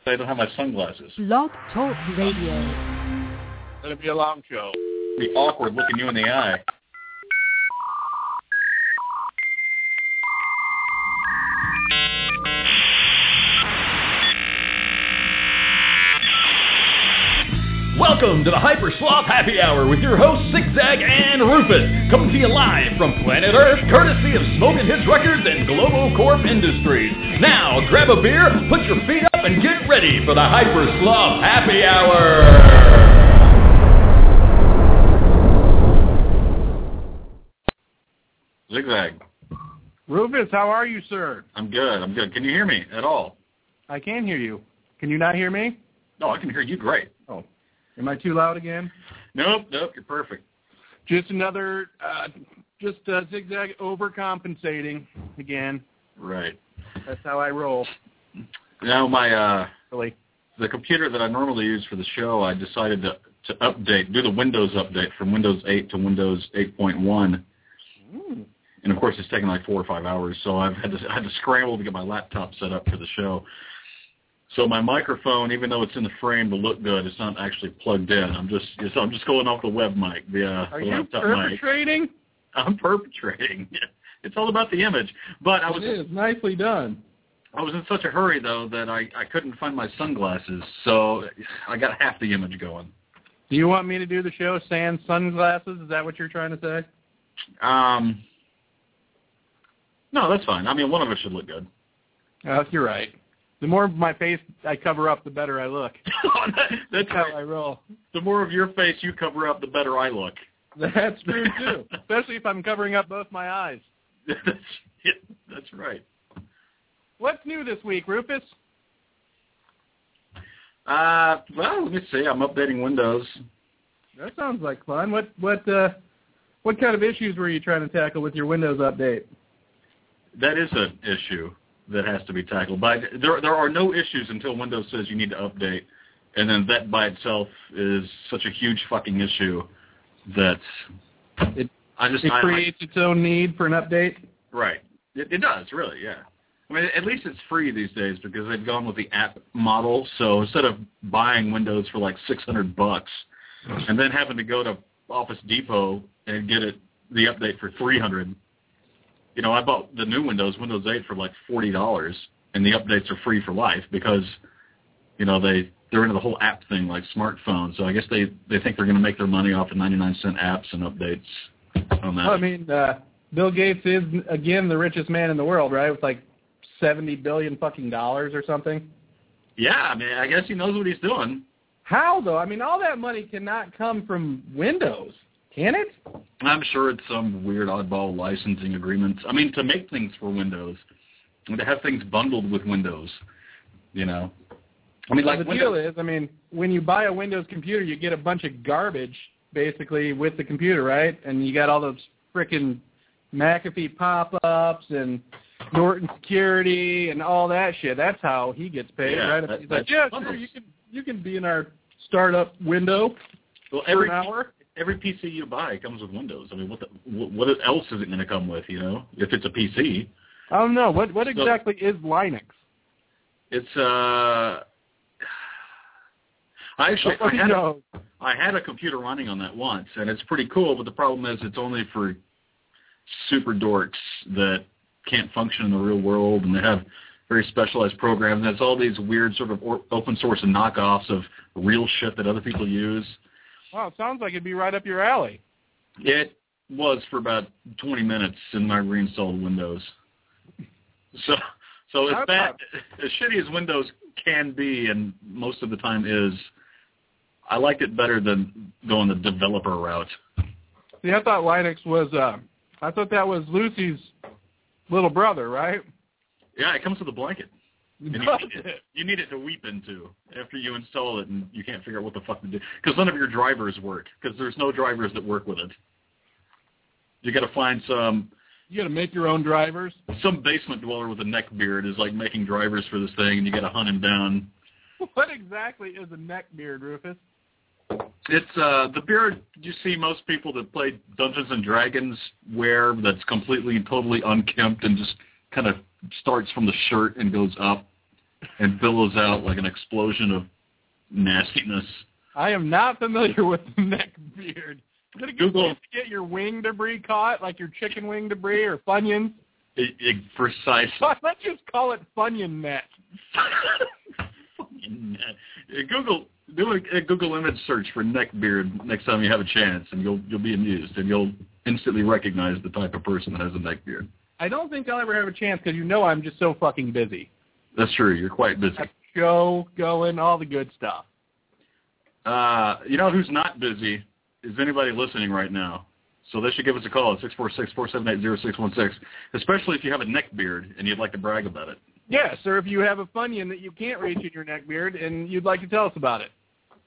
I don't have my sunglasses. Blog Talk Radio. It's going to be a long show. It'll be awkward looking you in the eye. Welcome to the Hyper Sloth Happy Hour with your hosts Zigzag and Rufus, coming to you live from planet Earth, courtesy of Smoking Hits Records and Globo Corp Industries. Now, grab a beer, put your feet up, and get ready for the Hyper Sloth Happy Hour. Zigzag. Rufus, how are you, sir? I'm good. Can you hear me at all? I can hear you. Can you not hear me? No, I can hear you great. Oh. Am I too loud again? Nope, you're perfect. Just another, Zigzag overcompensating again. Right. That's how I roll. Now, the computer that I normally use for the show, I decided to update, do the Windows update from Windows 8 to Windows 8.1. And, of course, it's taken like 4 or 5 hours, so I had to scramble to get my laptop set up for the show. So my microphone, even though it's in the frame to look good, it's not actually plugged in. I'm just going off the web mic, the Are you laptop perpetrating? mic. I'm perpetrating. It's all about the image. But it is nicely done. I was in such a hurry though that I couldn't find my sunglasses, so I got half the image going. Do you want me to do the show sans sunglasses? Is that what you're trying to say? No, that's fine. I mean, one of us should look good. You're right. The more of my face I cover up, the better I look. That's how I roll. The more of your face you cover up, the better I look. That's true, too. Especially if I'm covering up both my eyes. That's right. What's new this week, Rufus? Well, let me see. I'm updating Windows. That sounds like fun. What kind of issues were you trying to tackle with your Windows update? That is an issue that has to be tackled. But there are no issues until Windows says you need to update, and then that by itself is such a huge fucking issue that it creates its own need for an update? Right. It does, really, yeah. I mean, at least it's free these days because they've gone with the app model, so instead of buying Windows for like $600 and then having to go to Office Depot and get the update for $300, you know, I bought the new Windows 8, for like $40, and the updates are free for life because, you know, they're into the whole app thing like smartphones. So I guess they think they're going to make their money off of 99-cent apps and updates on that. Well, I mean, Bill Gates is, again, the richest man in the world, right, with like $70 billion fucking dollars or something? Yeah, I mean, I guess he knows what he's doing. How, though? I mean, all that money cannot come from Windows. Can it? I'm sure it's some weird oddball licensing agreements. I mean, to make things for Windows, and to have things bundled with Windows, you know. I mean, like the deal is, I mean, when you buy a Windows computer, you get a bunch of garbage, basically, with the computer, right? And you got all those frickin' McAfee pop-ups and Norton Security and all that shit. That's how he gets paid, right? He's like, yeah, sure, you can be in our startup window for an hour. Every PC you buy comes with Windows. I mean, what else is it going to come with, you know, if it's a PC? I don't know. What exactly is Linux? It's, I had a computer running on that once, and it's pretty cool, but the problem is it's only for super dorks that can't function in the real world, and they have very specialized programs, and it's all these weird sort of open source and knockoffs of real shit that other people use. Wow, it sounds like it'd be right up your alley. It was for about 20 minutes, and I reinstalled Windows. So it's bad, as shitty as Windows can be, and most of the time is, I liked it better than going the developer route. See, I thought Linux was, I thought that was Lucy's little brother, right? Yeah, it comes with a blanket. And you need it to weep into after you install it, and you can't figure out what the fuck to do. Because none of your drivers work, because there's no drivers that work with it. You got to find some... You got to make your own drivers? Some basement dweller with a neck beard is like making drivers for this thing, and you got to hunt him down. What exactly is a neck beard, Rufus? It's the beard you see most people that play Dungeons and Dragons wear that's completely and totally unkempt and just kind of starts from the shirt and goes up and billows out like an explosion of nastiness. I am not familiar with the neck beard. Is it a good Google place to get your wing debris caught, like your chicken wing debris or Funyuns? Precise. Let's just call it Funyun net. Google, do a Google image search for neck beard next time you have a chance, and you'll be amused, and you'll instantly recognize the type of person that has a neck beard. I don't think I'll ever have a chance because I'm just so fucking busy. That's true. You're quite busy. Show going, all the good stuff. You know who's not busy is anybody listening right now. So they should give us a call at 646-478-0616, especially if you have a neck beard and you'd like to brag about it. Yes, or if you have a Funyun that you can't reach in your neck beard and you'd like to tell us about it.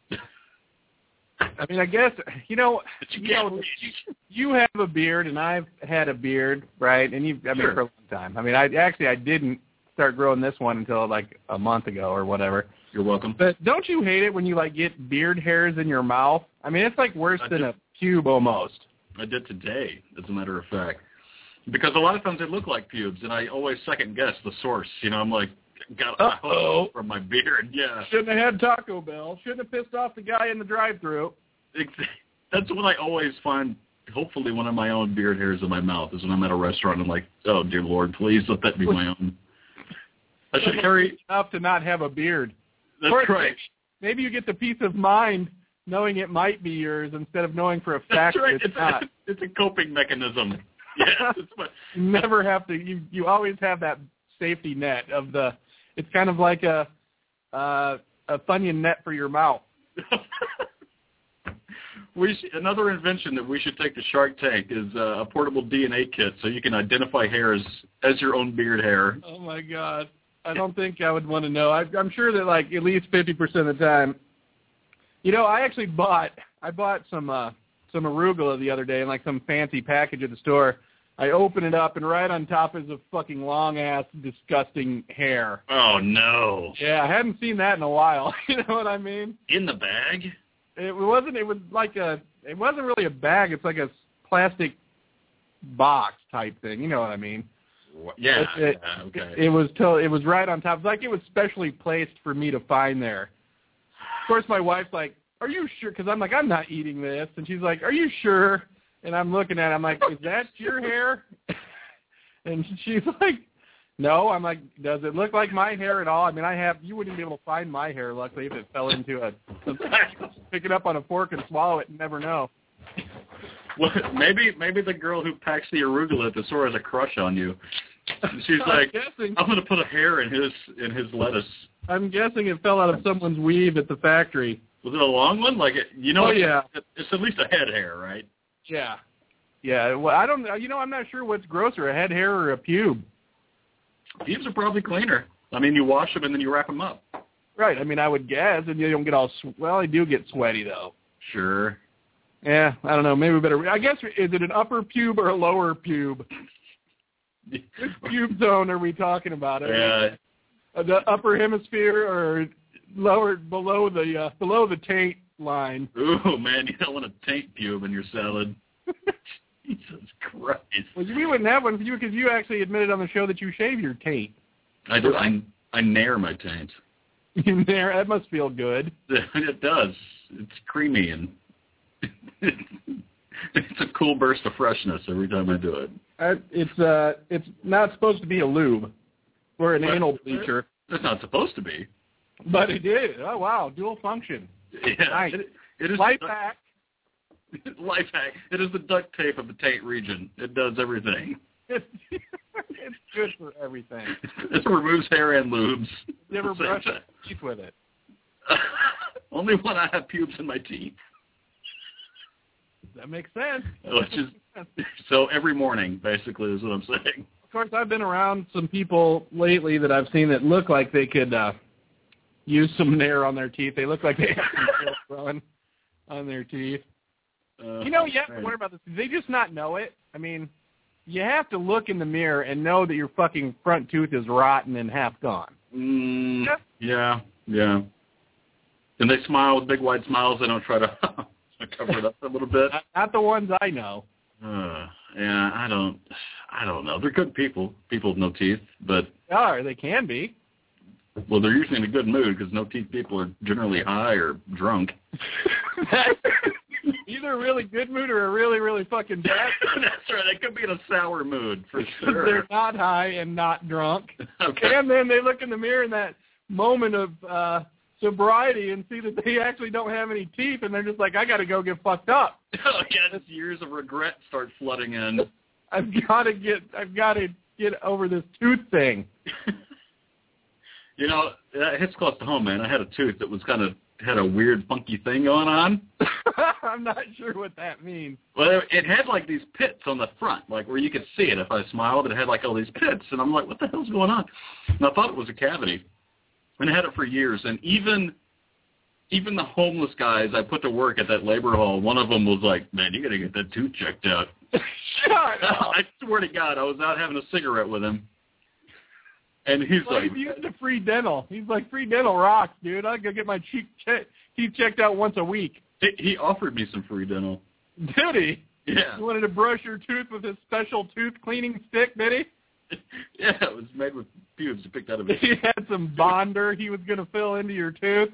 I mean, I guess, you have a beard and I've had a beard, right? And Sure. for a long time. I mean, I didn't start growing this one until like a month ago or whatever. You're welcome. But don't you hate it when you like get beard hairs in your mouth? I mean, it's like worse than a pube almost. I did today, as a matter of fact. Because a lot of times they look like pubes, and I always second-guess the source. I'm like, got a hole from my beard. Yeah. Shouldn't have had Taco Bell. Shouldn't have pissed off the guy in the drive-thru. That's what I always find, hopefully, one of my own beard hairs in my mouth is when I'm at a restaurant and I'm like, oh, dear Lord, please let that be my own. I should carry... enough to not have a beard. That's right. Maybe you get the peace of mind knowing it might be yours instead of knowing for a fact That's right. it's not. It's a coping mechanism. Yes, it's what... You never have to. You always have that safety net of the. It's kind of like a Funyun net for your mouth. Another invention that we should take to Shark Tank is a portable DNA kit, so you can identify hairs as your own beard hair. Oh my God! I don't think I would want to know. I'm sure that like at least 50% of the time. I actually bought some arugula the other day in like some fancy package at the store. I open it up, and right on top is a fucking long-ass, disgusting hair. Oh, no. Yeah, I hadn't seen that in a while. You know what I mean? In the bag? It wasn't really a bag. It's like a plastic box type thing. You know what I mean? Yeah, okay. It was right on top. It's like it was specially placed for me to find there. Of course, my wife's like, are you sure? Because I'm like, I'm not eating this. And she's like, are you sure? And I'm looking at it. I'm like, is that your hair? And she's like, no. I'm like, does it look like my hair at all? I mean, you wouldn't be able to find my hair, luckily, if it fell into pick it up on a fork and swallow it and never know. Well, maybe the girl who packs the arugula at the store has a crush on you. She's like, I'm going to put a hair in his lettuce. I'm guessing it fell out of someone's weave at the factory. Was it a long one? Yeah. It's at least a head hair, right? Yeah. Yeah. Well, I don't know. I'm not sure what's grosser, a head hair or a pube. Pubes are probably cleaner. I mean, you wash them and then you wrap them up. Right. I mean, I would guess, and you don't get all. Well, they do get sweaty though. Sure. Yeah. I don't know. Maybe we better. I guess is it an upper pube or a lower pube? Which pube zone are we talking about? Yeah. The upper hemisphere or lower below the taint line? Ooh, man, you don't want a taint pube in your salad. Jesus Christ. Well, we wouldn't have one for you because you actually admitted on the show that you shave your taint. I do. I nair my taint. You nair? That must feel good. It does. It's creamy and it's a cool burst of freshness every time I do it. It's not supposed to be a lube or an anal bleacher. It's not supposed to be. But it is. Oh, wow. Dual function. Yeah. Nice. It is life hack. Life hack. It is the duct tape of the taint region. It does everything. It's good for everything. It removes hair and lubes. Never brush your teeth with it. Only when I have pubes in my teeth. That makes sense. So every morning, basically, is what I'm saying. Of course, I've been around some people lately that I've seen that look like they could use some nair on their teeth. They look like they have some hair growing on their teeth. You have to wonder about this. Do they just not know it? I mean, you have to look in the mirror and know that your fucking front tooth is rotten and half gone. Yeah. And they smile with big wide smiles. They don't try to cover it up a little bit. Not the ones I know. Yeah, I don't know. They're good people. People with no teeth, but they can be. Well, they're usually in a good mood because no teeth people are generally high or drunk. Either a really good mood or a really, really fucking bad mood. That's right. They could be in a sour mood for sure. They're not high and not drunk. Okay. And then they look in the mirror in that moment of sobriety and see that they actually don't have any teeth, and they're just like, I got to go get fucked up. Oh, yeah, years of regret start flooding in. I've got to get over this tooth thing. You know, it hits close to home, man. I had a tooth that was had a weird, funky thing going on. I'm not sure what that means. Well, it had like these pits on the front, like where you could see it if I smiled. It had like all these pits, and I'm like, what the hell's going on? And I thought it was a cavity, and I had it for years. And even the homeless guys I put to work at that labor hall, one of them was like, man, you got to get that tooth checked out. Shut up. I swear to God, I was out having a cigarette with him. And he's well, like, he's used to free dental. He's like, free dental rocks, dude. I go get my teeth checked out once a week. He offered me some free dental. Did he? Yeah. You wanted to brush your tooth with his special tooth cleaning stick, did he? Yeah, it was made with pubes picked out of it. He had some bonder he was going to fill into your tooth.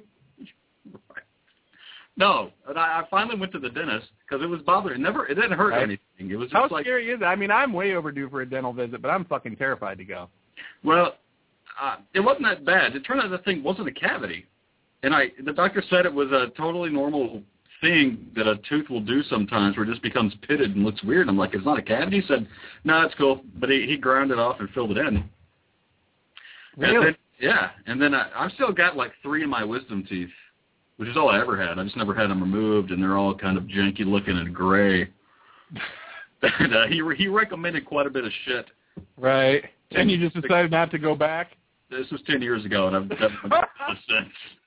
No, and I finally went to the dentist because it was bothering. It didn't hurt anything. It was just How like, scary is it? I mean, I'm way overdue for a dental visit, but I'm fucking terrified to go. Well, it wasn't that bad. It turned out the thing wasn't a cavity. And the doctor said it was a totally normal thing that a tooth will do sometimes where it just becomes pitted and looks weird. I'm like, it's not a cavity? He said, no, it's cool. But he ground it off and filled it in. Really? And then I've still got like 3 of my wisdom teeth, which is all I ever had. I just never had them removed, and they're all kind of janky looking and gray. And he recommended quite a bit of shit. Right. And you just decided not to go back? This was 10 years ago, and I've definitely done this since.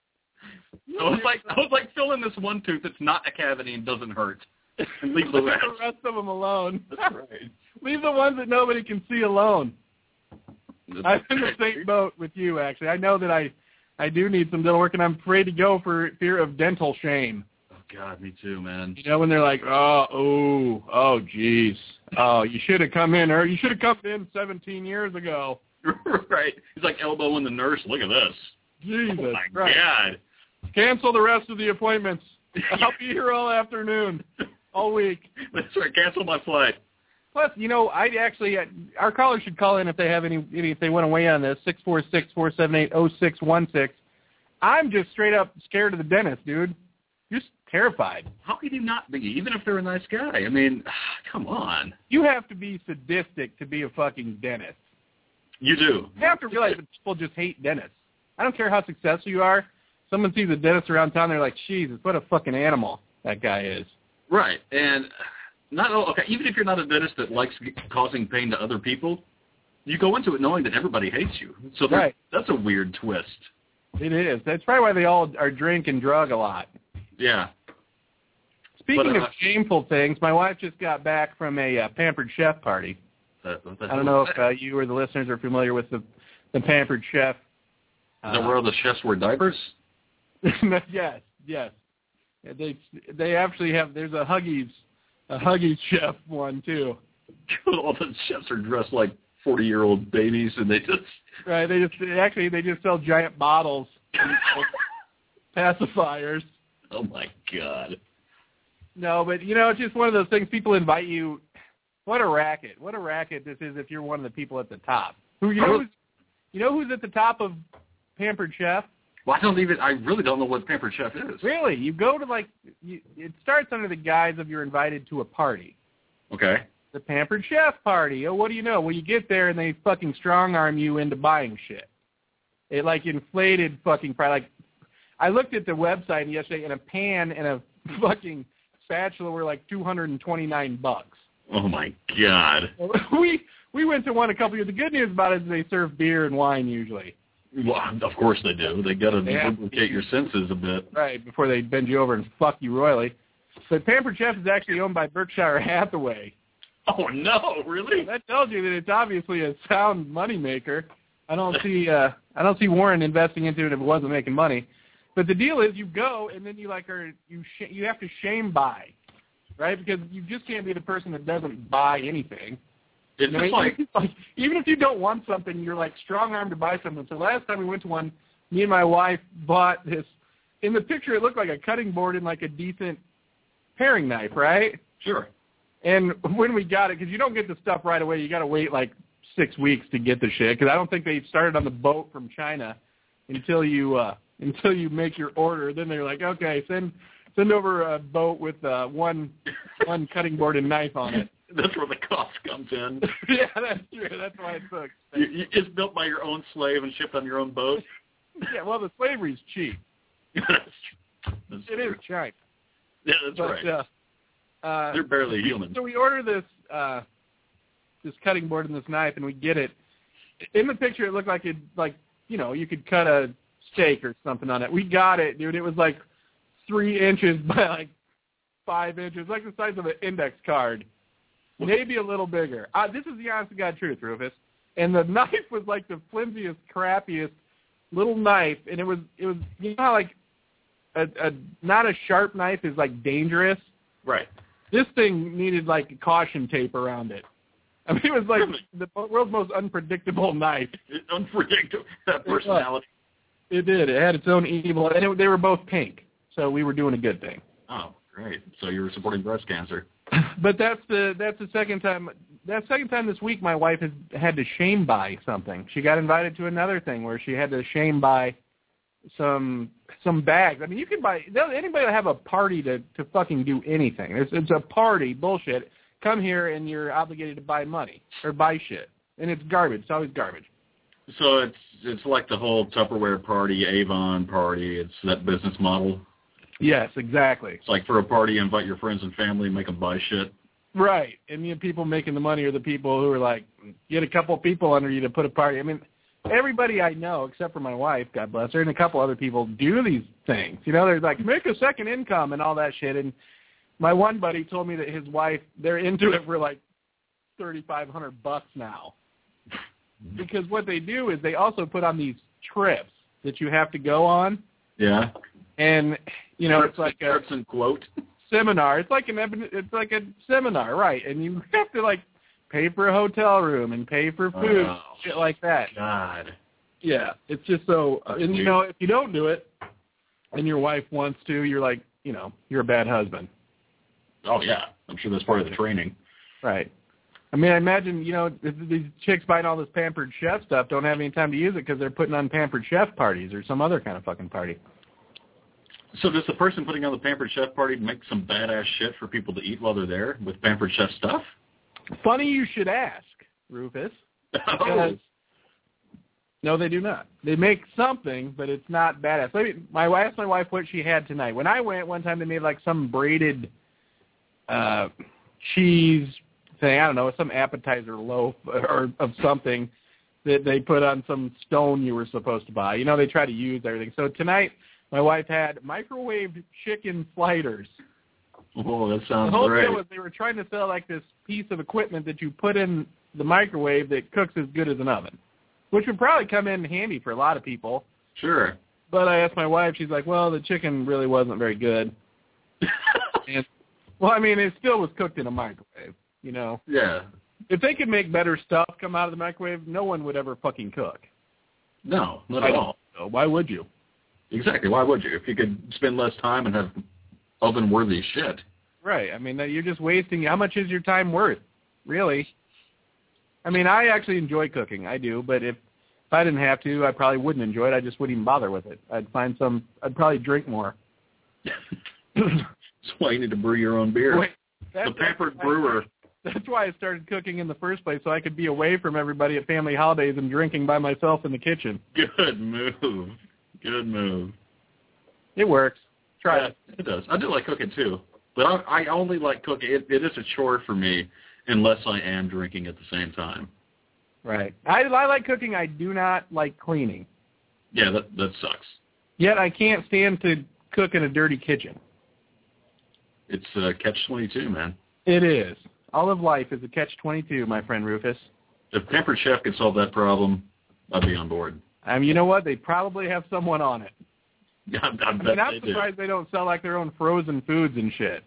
I was like filling this one tooth that's not a cavity and doesn't hurt, and leave the rest. The rest of them alone. That's right. Leave the ones that nobody can see alone. I'm in the same boat with you, actually. I know that I do need some dental work, and I'm afraid to go for fear of dental shame. Oh, God, me too, man. You know, when they're like, oh, jeez. Oh, you should have come in, or you should have come in 17 years ago. Right. He's like elbowing the nurse. Look at this. Jesus oh, my Christ. God. Cancel the rest of the appointments. I'll be here all afternoon, all week. That's right. Cancel my flight. Plus, you know, our callers should call in if they have if they want to weigh on this, 646-478-0616. I'm just straight up scared of the dentist, dude. Just terrified. How could you not be, even if they're a nice guy? I mean, come on. You have to be sadistic to be a fucking dentist. You do. You have to realize that people just hate dentists. I don't care how successful you are. Someone sees a dentist around town, they're like, Jesus, what a fucking animal that guy is. Right. And even if you're not a dentist that likes causing pain to other people, you go into it knowing that everybody hates you. So that's a weird twist. It is. That's probably why they all are drink and drug a lot. Yeah. Speaking of shameful things, my wife just got back from a Pampered Chef party. I don't know if you or the listeners are familiar with the Pampered Chef. Is that where all the chefs wear diapers? Yes. They actually have. There's a Huggies chef one too. All the chefs are dressed like 40-year-old babies, and they just right. They just sell giant bottles, pacifiers. Oh my God. No, but you know, it's just one of those things. People invite you. What a racket! What a racket this is if you're one of the people at the top. You know who's at the top of Pampered Chef? Well, I really don't know what Pampered Chef is. Really? You go to it starts under the guise of you're invited to a party. Okay. The Pampered Chef party. Oh, what do you know? Well, you get there and they fucking strong arm you into buying shit. It inflated fucking price. I looked at the website yesterday, and a pan and a fucking spatula were like $229. Oh my God. We went to one a couple years. The good news about it is they serve beer and wine usually. Well, of course they do. They got to lubricate your senses a bit. Right, before they bend you over and fuck you royally. But Pampered Chef is actually owned by Berkshire Hathaway. Oh, no, really? That tells you that it's obviously a sound moneymaker. I don't see Warren investing into it if it wasn't making money. But the deal is you go and then you have to shame buy, right? Because you just can't be the person that doesn't buy anything. It's just like even if you don't want something, you're like strong-armed to buy something. So last time we went to one, me and my wife bought this. In the picture, it looked like a cutting board and like a decent paring knife, right? Sure. And when we got it, because you don't get the stuff right away, you got to wait like 6 weeks to get the shit. Because I don't think they started on the boat from China until you make your order. Then they're like, okay, send over a boat with one cutting board and knife on it. That's where the cost comes in. Yeah, that's true. That's why it's so expensive. It's built by your own slave and shipped on your own boat. Yeah, well, the slavery's cheap. That's it is China. Yeah, that's right. They're barely human. So we order this cutting board and this knife, and we get it. In the picture, it looked like you could cut a steak or something on it. We got it, dude. It was like 3 inches by like 5 inches, like the size of an index card, maybe a little bigger. This is the honest to God truth, Rufus. And the knife was like the flimsiest, crappiest little knife, and it was you know how like a not a sharp knife is like dangerous. Right. This thing needed like caution tape around it. I mean, it was like the world's most unpredictable knife. Unpredictable. That personality. It did. It had its own evil, and they were both pink, so we were doing a good thing. Oh, great! So you were supporting breast cancer. But that's the second time. That second time this week, my wife has had to shame buy something. She got invited to another thing where she had to shame buy some bags. I mean, you can buy anybody will have a party to fucking do anything. It's a party, bullshit. Come here and you're obligated to buy money or buy shit, and it's garbage. It's always garbage. So it's like the whole Tupperware party, Avon party. It's that business model. Yes, exactly. It's like for a party, invite your friends and family, make them buy shit. Right, and the people making the money are the people who are like, get a couple people under you to put a party. I mean, everybody I know, except for my wife, God bless her, and a couple other people do these things. You know, they're like, make a second income and all that shit. And my one buddy told me that his wife, they're into it for like $3,500 now. Because what they do is they also put on these trips that you have to go on. Yeah. And, you know, it's like trips and quote. Seminar. It's like a seminar, right? And you have to like pay for a hotel room and pay for food, shit like that. God. Yeah, it's just so. And you know, if you don't do it, and your wife wants to, you're like, you know, you're a bad husband. Oh yeah, I'm sure that's part of the training. Right. I mean, I imagine, you know, these chicks buying all this Pampered Chef stuff don't have any time to use it because they're putting on Pampered Chef parties or some other kind of fucking party. So does the person putting on the Pampered Chef party make some badass shit for people to eat while they're there with Pampered Chef stuff? Funny you should ask, Rufus. Oh. No, they do not. They make something, but it's not badass. I asked my wife what she had tonight. When I went one time, they made like some braided cheese thing. I don't know, some appetizer loaf or of something that they put on some stone you were supposed to buy. You know, they try to use everything. So tonight, my wife had microwaved chicken sliders. Oh, that sounds great. The whole deal was they were trying to sell like this piece of equipment that you put in the microwave that cooks as good as an oven, which would probably come in handy for a lot of people. Sure. But I asked my wife, she's like, well, the chicken really wasn't very good. And, well, I mean, it still was cooked in a microwave, you know. Yeah. If they could make better stuff come out of the microwave, no one would ever fucking cook. No, not at all. So why would you? Exactly. Why would you? If you could spend less time and have oven-worthy shit. Right. I mean, you're just wasting. How much is your time worth, really? I mean, I actually enjoy cooking. I do. But if I didn't have to, I probably wouldn't enjoy it. I just wouldn't even bother with it. I'd probably drink more. That's why you need to brew your own beer. Wait, the Pampered Brewer. That's why I started cooking in the first place, so I could be away from everybody at family holidays and drinking by myself in the kitchen. Good move. Good move. It works. Try it. It does. I do like cooking, too. But I only like cooking. It is a chore for me unless I am drinking at the same time. Right. I like cooking. I do not like cleaning. Yeah, that sucks. Yet I can't stand to cook in a dirty kitchen. It's a catch-22, man. It is. All of life is a catch-22, my friend Rufus. If Pampered Chef could solve that problem, I'd be on board. You know what? They probably have someone on it. I'm surprised they don't sell like their own frozen foods and shit.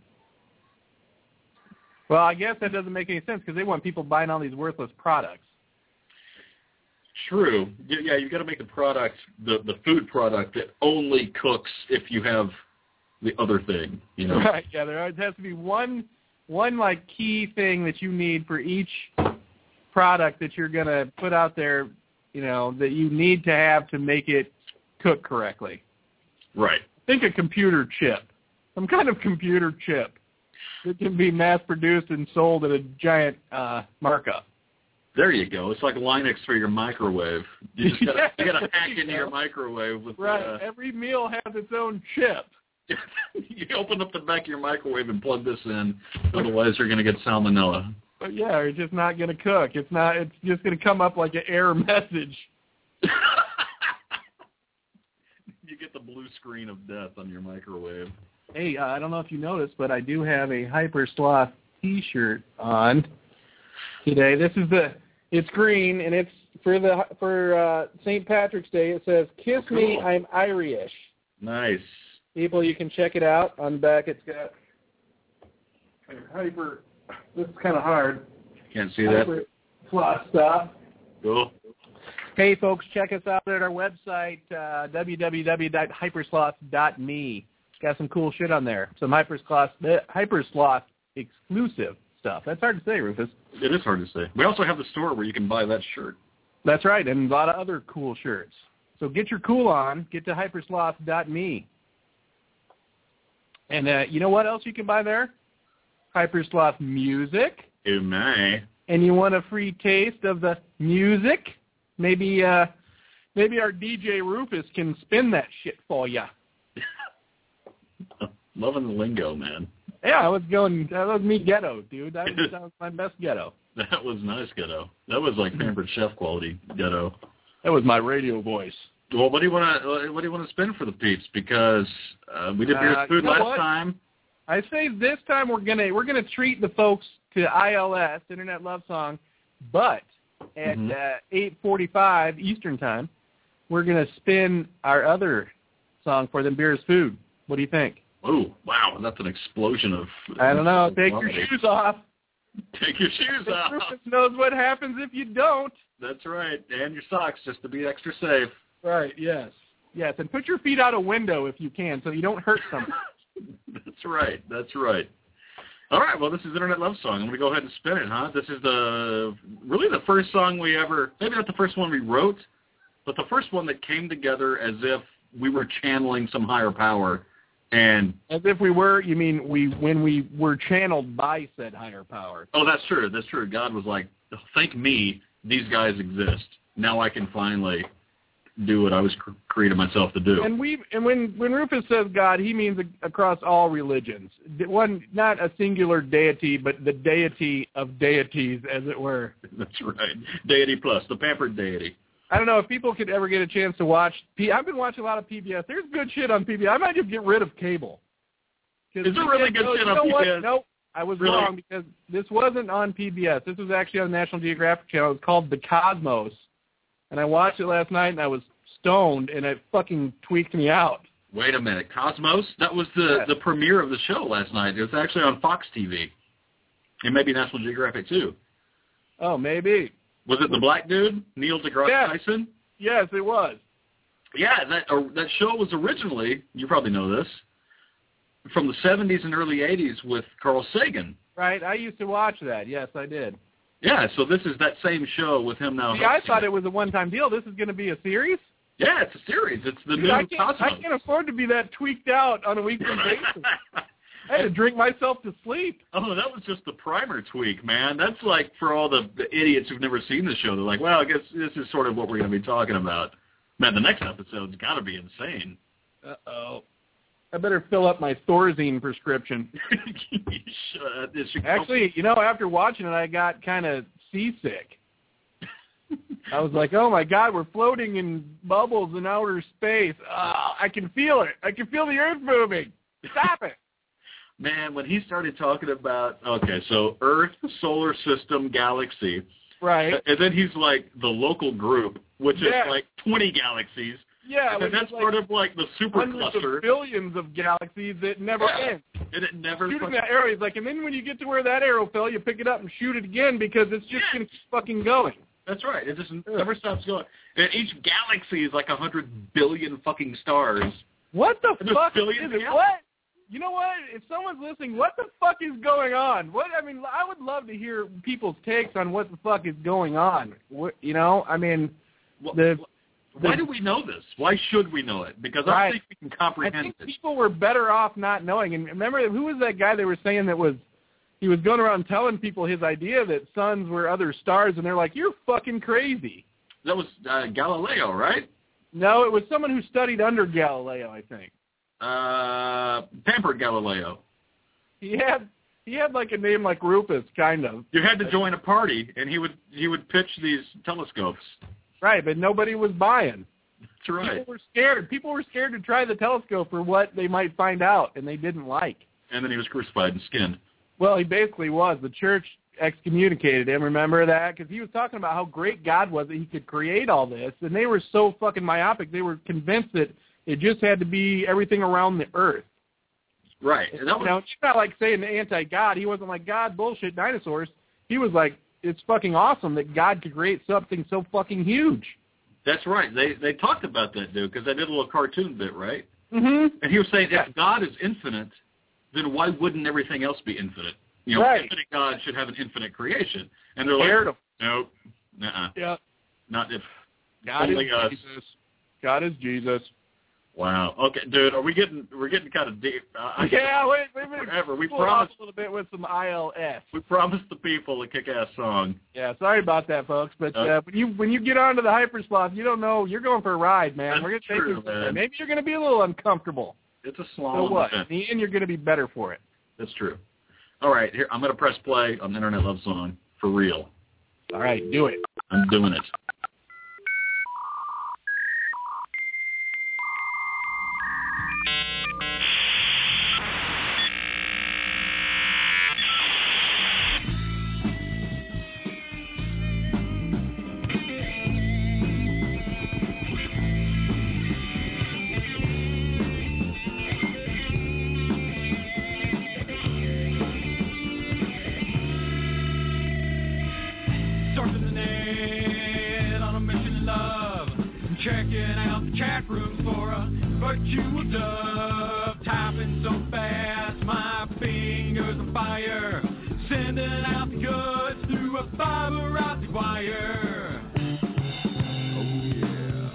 Well, I guess that doesn't make any sense because they want people buying all these worthless products. True. Yeah, you got to make the product, the food product that only cooks if you have the other thing, you know? Right, yeah, there has to be one like key thing that you need for each product that you're going to put out there, you know, that you need to have to make it cook correctly. Right. Think a computer chip, some kind of computer chip that can be mass-produced and sold at a giant markup. There you go. It's like Linux for your microwave. You just gotta, you got to hack into your microwave with right. Every meal has its own chip. You open up the back of your microwave and plug this in. Otherwise, you're going to get salmonella. But yeah, it's just not going to cook. It's just going to come up like an error message. You get the blue screen of death on your microwave. Hey, I don't know if you noticed, but I do have a Hypersloth T-shirt on today. It's green, and it's for St. Patrick's Day. It says, "Kiss me, I'm Irish." Nice. People, you can check it out. On the back, it's got Hyper. This is kind of hard. Can't see that. Hypersloth stuff. Cool. Hey, folks, check us out at our website, www.hypersloth.me. Got some cool shit on there. Some Hypersloth exclusive stuff. That's hard to say, Rufus. It is hard to say. We also have the store where you can buy that shirt. That's right, and a lot of other cool shirts. So get your cool on. Get to hypersloth.me. And you know what else you can buy there? Hypersloth music. Oh, my. And you want a free taste of the music? Maybe our DJ Rufus can spin that shit for you. Loving the lingo, man. Yeah, that was me ghetto, dude. That was my best ghetto. That was nice ghetto. That was like Pampered Chef quality ghetto. That was my radio voice. Well, what do you want to spin for the peeps? Because we did Beer's Food last time. I say this time we're gonna treat the folks to ILS, Internet Love Song, but at 8:45 Eastern Time, we're gonna spin our other song for them, Beer's Food. What do you think? Oh, wow, that's an explosion of... I don't know. Take your shoes off. Take your shoes off. Rufus knows what happens if you don't. That's right, and your socks, just to be extra safe. Right, yes. Yes, and put your feet out a window if you can so you don't hurt someone. That's right. All right, well, this is Internet Love Song. I'm going to go ahead and spin it, huh? This is really the first song we ever, maybe not the first one we wrote, but the first one that came together as if we were channeling some higher power. And as if we were, you mean when we were channeled by said higher power. Oh, that's true. God was like, thank me, these guys exist. Now I can finally do what I was created myself to do. And when Rufus says God, he means across all religions. One, not a singular deity, but the deity of deities, as it were. That's right. Deity plus, the pampered deity. I don't know if people could ever get a chance to watch. I've been watching a lot of PBS. There's good shit on PBS. I might just get rid of cable. Is there really good shit on PBS? Nope. I was wrong because this wasn't on PBS. This was actually on the National Geographic Channel. It's called The Cosmos. And I watched it last night, and I was stoned, and it fucking tweaked me out. Wait a minute. Cosmos? That was the premiere of the show last night. It was actually on Fox TV. And maybe National Geographic, too. Oh, maybe. Was it the black dude, Neil deGrasse Tyson? Yes, it was. Yeah, that show was originally, you probably know this, from the 70s and early 80s with Carl Sagan. Right, I used to watch that. Yes, I did. Yeah, so this is that same show with him now. See, I thought it was a one-time deal. This is going to be a series? Yeah, it's a series. It's the new Cosmos. I can't afford to be that tweaked out on a weekly basis. I had to drink myself to sleep. Oh, that was just the primer tweak, man. That's like for all the idiots who've never seen the show. They're like, well, I guess this is sort of what we're going to be talking about. Man, the next episode's got to be insane. Uh-oh. I better fill up my Thorazine prescription. Actually, after watching it, I got kind of seasick. I was like, oh, my God, we're floating in bubbles in outer space. I can feel it. I can feel the Earth moving. Stop it. Man, when he started talking about, so Earth, solar system, galaxy. Right. And then he's like the local group, which is like 20 galaxies. Yeah. And that's sort of like the super cluster. Of billions of galaxies that never end. And it never... Shooting that arrow, and then when you get to where that arrow fell, you pick it up and shoot it again because it's just going to keep fucking going. That's right. It just never stops going. And each galaxy is like 100 billion fucking stars. What the There's fuck is billions it? of What? You know what? If someone's listening, what the fuck is going on? What? I mean, I would love to hear people's takes on what the fuck is going on. What, you know, I mean, why do we know this? Why should we know it? Because I think we can comprehend I think it. people were better off not knowing. And remember, who was that guy they were saying he was going around telling people his idea that suns were other stars, and they're like, you're fucking crazy. That was Galileo, right? No, it was someone who studied under Galileo, I think. Pampered Galileo. He had like a name like Rufus, kind of. You had to join a party, and he would pitch these telescopes. Right, but nobody was buying. That's right. People were scared. People were scared to try the telescope for what they might find out, and they didn't like. And then he was crucified and skinned. Well, he basically was. The church excommunicated him, remember that? Because he was talking about how great God was that he could create all this, and they were so fucking myopic, they were convinced that it just had to be everything around the earth. Right. And that was, it's not like saying the anti-God. He wasn't like, God, bullshit, dinosaurs. He was like, it's fucking awesome that God could create something so fucking huge. That's right. They talked about that, dude, because they did a little cartoon bit, right? Mm-hmm. And he was saying, if God is infinite, then why wouldn't everything else be infinite? You know, right. Infinite God should have an infinite creation. And they're like, nope, nuh-uh. Yeah. Not if God only is us. Jesus. God is Jesus. Wow. Okay, dude, we're getting kind of deep. Wait a minute. Forever. We pull promised off a little bit with some ILS. We promised the people a kick-ass song. Yeah, sorry about that, folks. But when you get onto the Hypersloth, you don't know. You're going for a ride, man. That's We're going to true, take you. man. Maybe you're going to be a little uncomfortable. It's a So slalom what? event. In the end, you're going to be better for it. That's true. All right, here, I'm going to press play on Internet Love Song for real. All right, do it. I'm doing it. Checking out the chat rooms for a virtual dove. Typing so fast, my fingers on fire. Sending out the goods through a fiber optic wire. Oh yeah.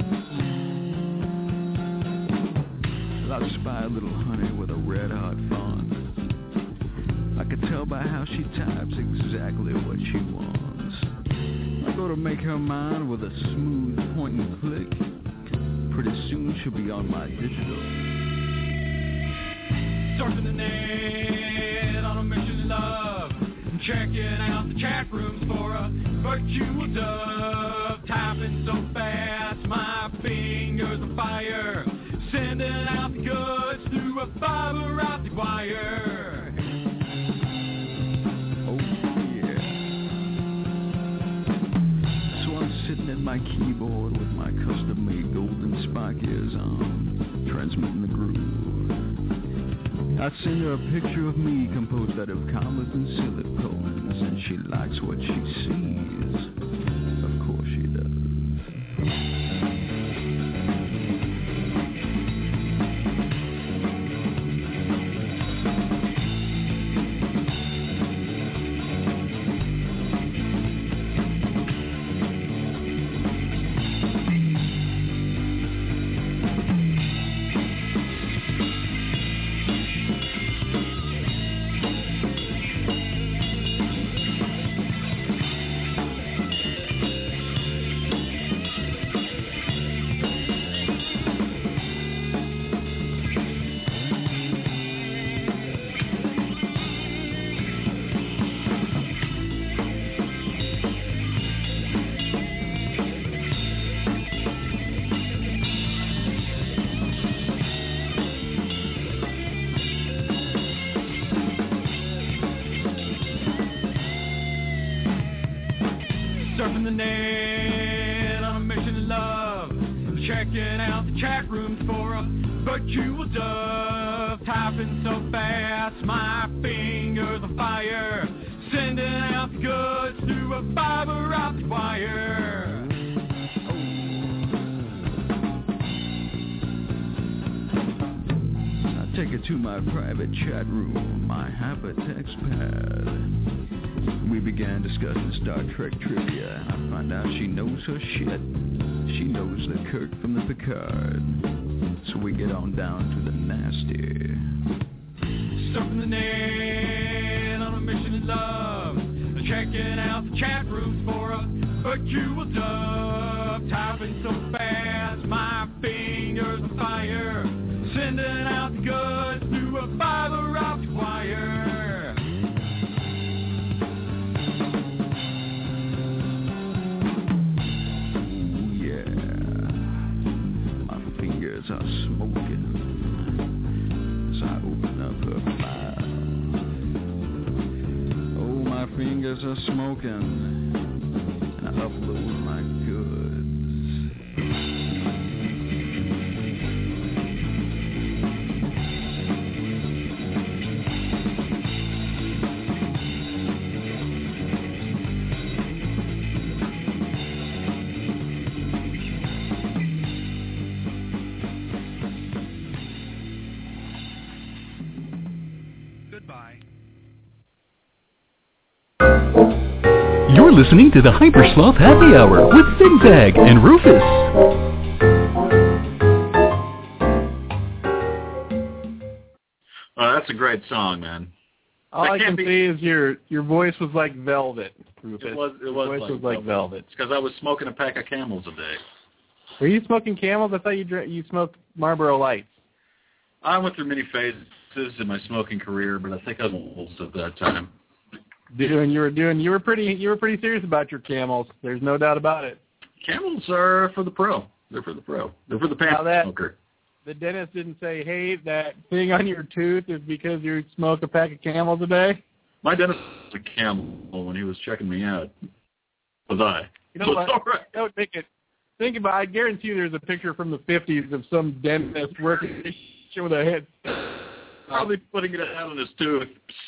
Well, I spy a little honey with a red hot font. I could tell by how she types exactly what she wants. I go to make her mine with a smooth point and click. Pretty soon she'll be on my digital. Surfing the net on a mission of love. Checking out the chat rooms for a virtual dove. Typing so fast, my fingers on fire. Sending out the goods through a fiber optic wire. Sitting at my keyboard with my custom-made golden spike ears on, transmitting the groove. I send her a picture of me composed out of commas and silicones, and she likes what she sees. Of course she does. Surfing the net on a mission of love. Checking out the chat rooms for a virtual dove. Typing so fast, my fingers on fire. sending out the goods through a fiber optic wire. I take it to my private chat room, my hypertext pad. We began discussing Star Trek trivia, and I find out she knows her shit. She knows the Kirk from the Picard. So we get on down to the nasty. Surfing the net on a mission in love. Checking out the chat rooms for a virtual dub. Typing so fast, my fingers are fire. Sending out the goods through a fiber optic wire. Ooh, yeah. My fingers are smoking as I open up her file. Oh, my fingers are smoking and I upload my goods. You're listening to the Hypersloth Happy Hour with Zigzag and Rufus. That's a great song, man. All I can say is your voice was like velvet, Rufus. It was your voice was like velvet. It's because I was smoking a pack of Camels a day. Were you smoking Camels? I thought you smoked Marlboro Lights. I went through many phases in my smoking career, but I think I was old at that time. You were pretty serious about your Camels. There's no doubt about it. Camels are for the pro. They're for the pro. They're for the pants smoker. The dentist didn't say, hey, that thing on your tooth is because you smoke a pack of Camels a day? My dentist was a Camel when he was checking me out. Was I? You know what? All right. That would make it. Think about. I guarantee you, there's a picture from the '50s of some dentist working with a head, probably putting it out on his tooth.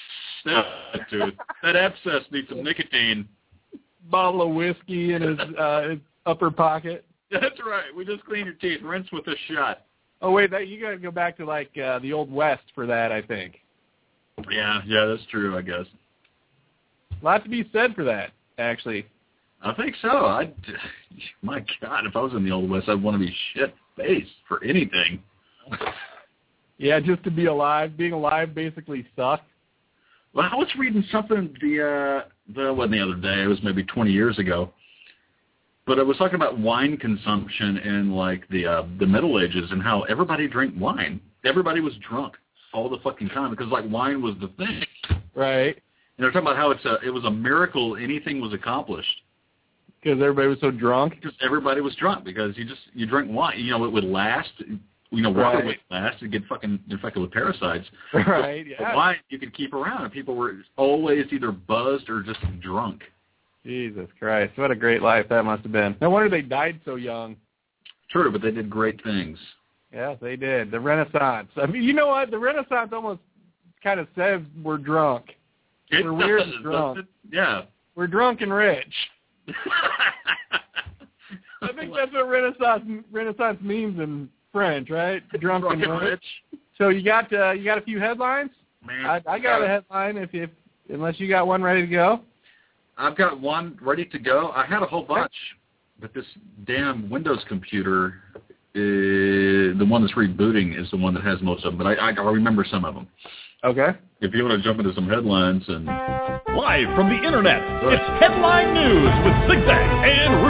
That abscess needs some nicotine. Bottle of whiskey in his upper pocket. That's right. We just clean your teeth. Rinse with a shot. Oh wait, you got to go back to like the Old West for that, I think. Yeah, that's true. I guess. A lot to be said for that, actually. I think so. My God, if I was in the Old West, I'd want to be shit-faced for anything. Yeah, just to be alive. Being alive basically sucked. Well, I was reading something the other day. It was maybe 20 years ago. But I was talking about wine consumption in like the Middle Ages and how everybody drank wine. Everybody was drunk all the fucking time because like wine was the thing. Right. And they're talking about how it was a miracle anything was accomplished. Because everybody was so drunk? Because everybody was drunk because you drink wine. You know, it would last. You know, water would last. It'd get fucking infected with parasites. Right, yeah. But wine you could keep around. And people were always either buzzed or just drunk. Jesus Christ. What a great life that must have been. No wonder they died so young. True, but they did great things. Yeah, they did. The Renaissance. I mean, you know what? The Renaissance almost kind of says we're drunk. We're weird and drunk. Yeah. We're drunk and rich. I think that's what Renaissance means in French, right? Drunk and rich. So you got a few headlines? Man, I got a headline. Unless you got one ready to go. I've got one ready to go. I had a whole bunch, but this damn Windows computer, the one that's rebooting, is the one that has most of them. But I remember some of them. Okay. If you want to jump into some headlines and live from the internet, it's Headline News with Zigzag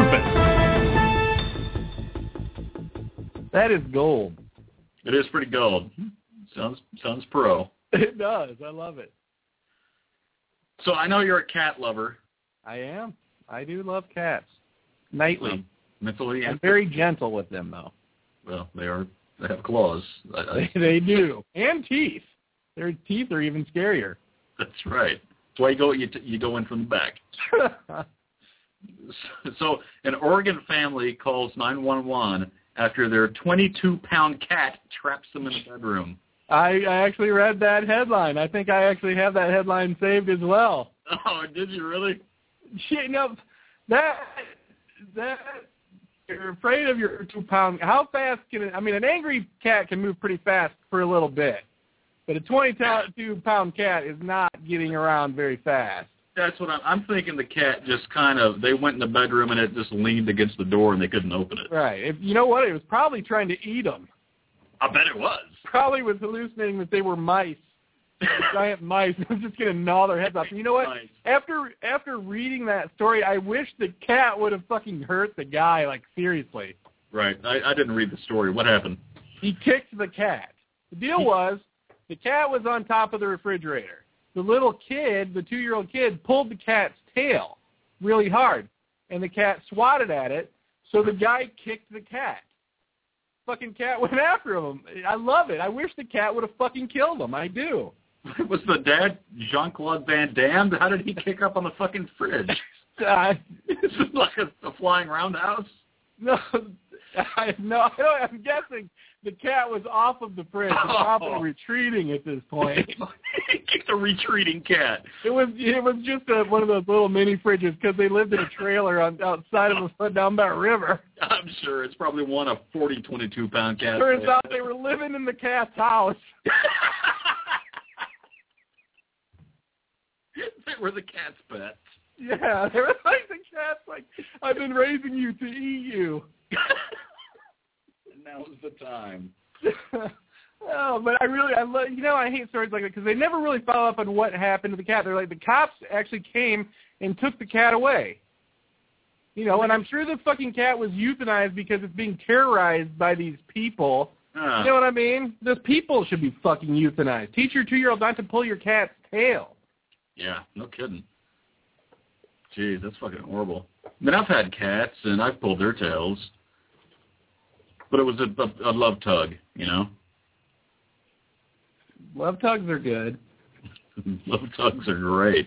and Rufus. That is gold. It is pretty gold. Sounds pro. It does. I love it. So I know you're a cat lover. I am. I do love cats. Nightly. Mentally. I'm very gentle with them, though. Well, they have claws. They do. And teeth. Their teeth are even scarier. That's right. That's why you go in from the back. So an Oregon family calls 911 after their 22-pound cat traps them in the bedroom. I actually read that headline. I think I actually have that headline saved as well. Oh, did you really? Shit, no, that you're afraid of your 2-pound. How fast can it? I mean, an angry cat can move pretty fast for a little bit, but a 22-pound cat is not getting around very fast. That's what I'm thinking. The cat just kind of, they went in the bedroom and it just leaned against the door and they couldn't open it. Right. You know what? It was probably trying to eat them. I bet it was. Probably was hallucinating that they were mice. Giant mice. It was just going to gnaw their heads off. You know what? Nice. After reading that story, I wish the cat would have fucking hurt the guy, like, seriously. Right. I didn't read the story. What happened? He kicked the cat. The deal was, the cat was on top of the refrigerator. The little kid, the 2-year-old kid, pulled the cat's tail really hard, and the cat swatted at it, so the guy kicked the cat. Fucking cat went after him. I love it. I wish the cat would have fucking killed him. I do. Was the dad Jean-Claude Van Damme? How did he kick up on the fucking fridge? Is it like a flying roundhouse? No, I'm guessing the cat was off of the fridge. It's probably retreating at this point. He kicked a retreating cat. It was just one of those little mini fridges because they lived in a trailer outside of a down by a river. I'm sure it's probably one of 40 22-pound cats. Turns out they were living in the cat's house. They were the cat's pets. Yeah, they were like the cat's like, I've been raising you to eat you. Now's the time. Oh, but I love, I hate stories like that because they never really follow up on what happened to the cat. They're like, the cops actually came and took the cat away. And I'm sure the fucking cat was euthanized because it's being terrorized by these people. You know what I mean? Those people should be fucking euthanized. Teach your 2-year-old not to pull your cat's tail. Yeah, no kidding. Jeez, that's fucking horrible. I mean, I've had cats, and I've pulled their tails. But it was a love tug, Love tugs are good. Love tugs are great.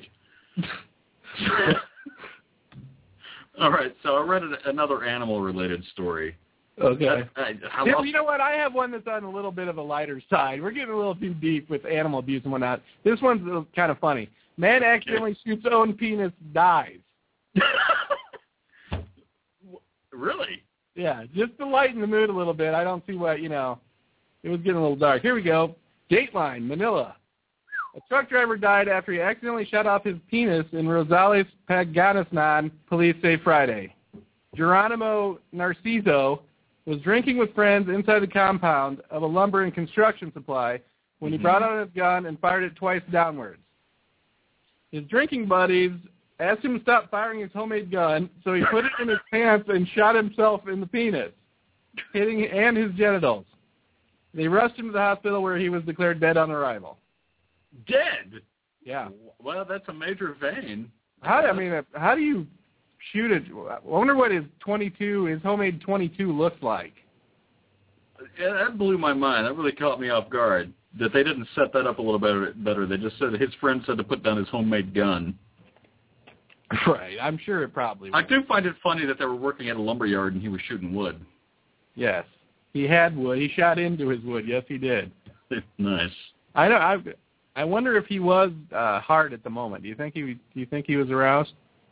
All right, so I read another animal-related story. Okay. You know what? I have one that's on a little bit of a lighter side. We're getting a little too deep with animal abuse and whatnot. This one's kind of funny. Man accidentally shoots own penis, dies. Really? Yeah, just to lighten the mood a little bit. I don't see what, it was getting a little dark. Here we go. Dateline, Manila. A truck driver died after he accidentally shut off his penis in Rosales, Pangasinan, police say Friday. Geronimo Narciso was drinking with friends inside the compound of a lumber and construction supply when he brought out his gun and fired it twice downwards. His drinking buddies asked him to stop firing his homemade gun, so he put it in his pants and shot himself in the penis, and his genitals. They rushed him to the hospital where he was declared dead on arrival. Dead? Yeah. Well, that's a major vein. How do you shoot it? I wonder what his homemade 22 looks like. Yeah, that blew my mind. That really caught me off guard. That they didn't set that up a little better. They just said his friend said to put down his homemade gun. Right. I'm sure it probably was. I do find it funny that they were working at a lumber yard and he was shooting wood. Yes. He had wood. He shot into his wood. Yes, he did. Nice. I wonder if he was hard at the moment. Do you think he was aroused?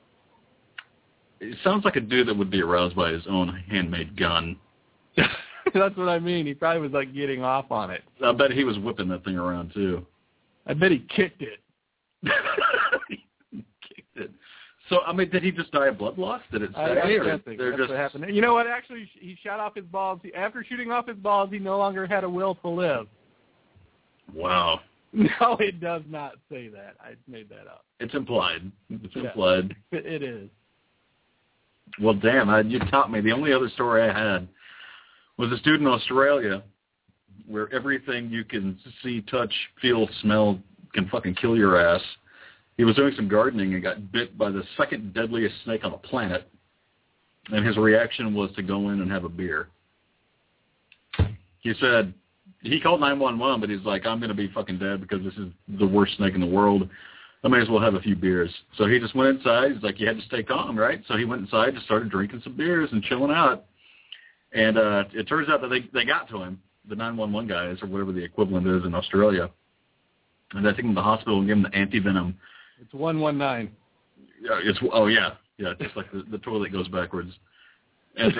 It sounds like a dude that would be aroused by his own handmade gun. That's what I mean. He probably was like getting off on it. I bet he was whipping that thing around too. I bet he kicked it. Kicked it. So, did he just die of blood loss? Did it say? That's what happened. You know what? Actually, he shot off his balls. After shooting off his balls, he no longer had a will to live. Wow. No, it does not say that. I made that up. It's implied. Implied. It is. Well, damn, you taught me. The only other story I had was a dude in Australia where everything you can see, touch, feel, smell can fucking kill your ass. He was doing some gardening and got bit by the second deadliest snake on the planet, and his reaction was to go in and have a beer. He said, he called 911, but he's like, I'm going to be fucking dead because this is the worst snake in the world. I may as well have a few beers. So he just went inside. He's like, you had to stay calm, right? So he went inside, just started drinking some beers and chilling out. And it turns out that they got to him, the 911 guys, or whatever the equivalent is in Australia. And they took him to the hospital and gave him the anti-venom It's 119. Yeah, just like the toilet goes backwards. And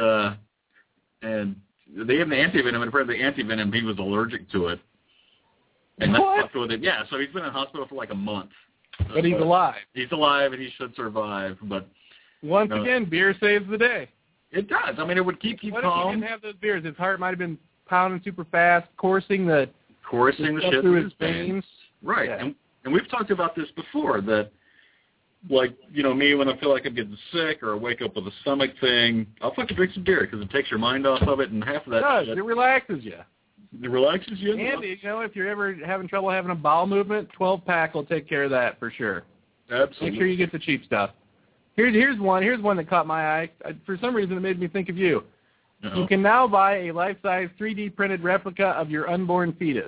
they have an antivenom, and apparently the antivenom, he was allergic to it. And that's fucked with it. Yeah, so he's been in hospital for like a month. But he's alive. He's alive, and he should survive. But once again, beer saves the day. It does. I mean, it would keep what calm. If he didn't have those beers? His heart might have been pounding super fast, coursing the shit through his veins. Right. Yeah. And we've talked about this before, that, like, me, when I feel like I'm getting sick or I wake up with a stomach thing, I'll fucking drink some beer because it takes your mind off of it, and half of that shit. It relaxes you. It relaxes you? And, if you're ever having trouble having a bowel movement, 12-pack will take care of that for sure. Absolutely. Make sure you get the cheap stuff. Here's one that caught my eye. For some reason, it made me think of you. Uh-oh. You can now buy a life-size 3D printed replica of your unborn fetus.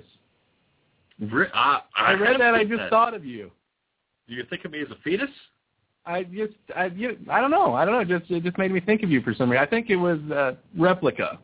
I read that. I just thought of you. Do you think of me as a fetus? I don't know. It just made me think of you for some reason. I think it was replica.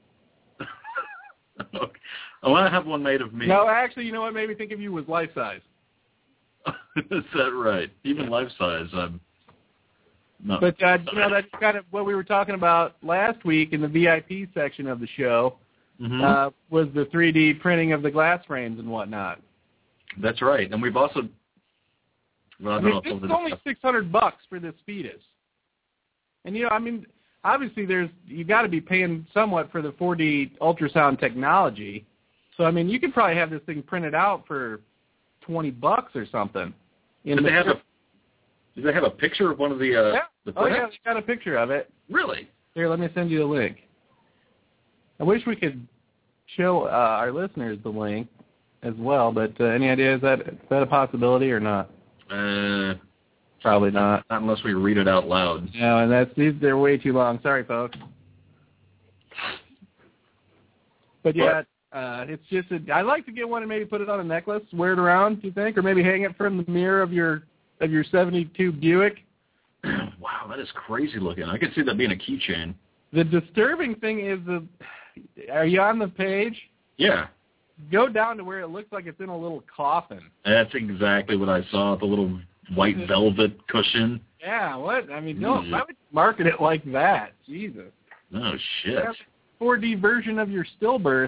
Okay. I want to have one made of me. No, actually, what made me think of you was life-size. Is that right? Even life-size, I'm not. But, that's kind of what we were talking about last week in the VIP section of the show, was the 3D printing of the glass frames and whatnot. That's right. And we've also... Well, this is only $600 for this fetus. And, obviously you got to be paying somewhat for the 4D ultrasound technology. So, you could probably have this thing printed out for $20 or something. Do they have a picture of one of the they got a picture of it. Really? Here, let me send you the link. I wish we could show our listeners the link as well, but any idea, is that a possibility or not? Probably not. Not unless we read it out loud. No, and they're way too long. Sorry, folks. But yeah, it's just I'd like to get one and maybe put it on a necklace, wear it around, do you think, or maybe hang it from the mirror of your 72 Buick. Wow, that is crazy looking. I could see that being a keychain. The disturbing thing is are you on the page? Yeah. Go down to where it looks like it's in a little coffin. That's exactly what I saw, the little white velvet cushion. Yeah, what? Why would you market it like that? Jesus. Oh, shit. 4D version of your stillbirth.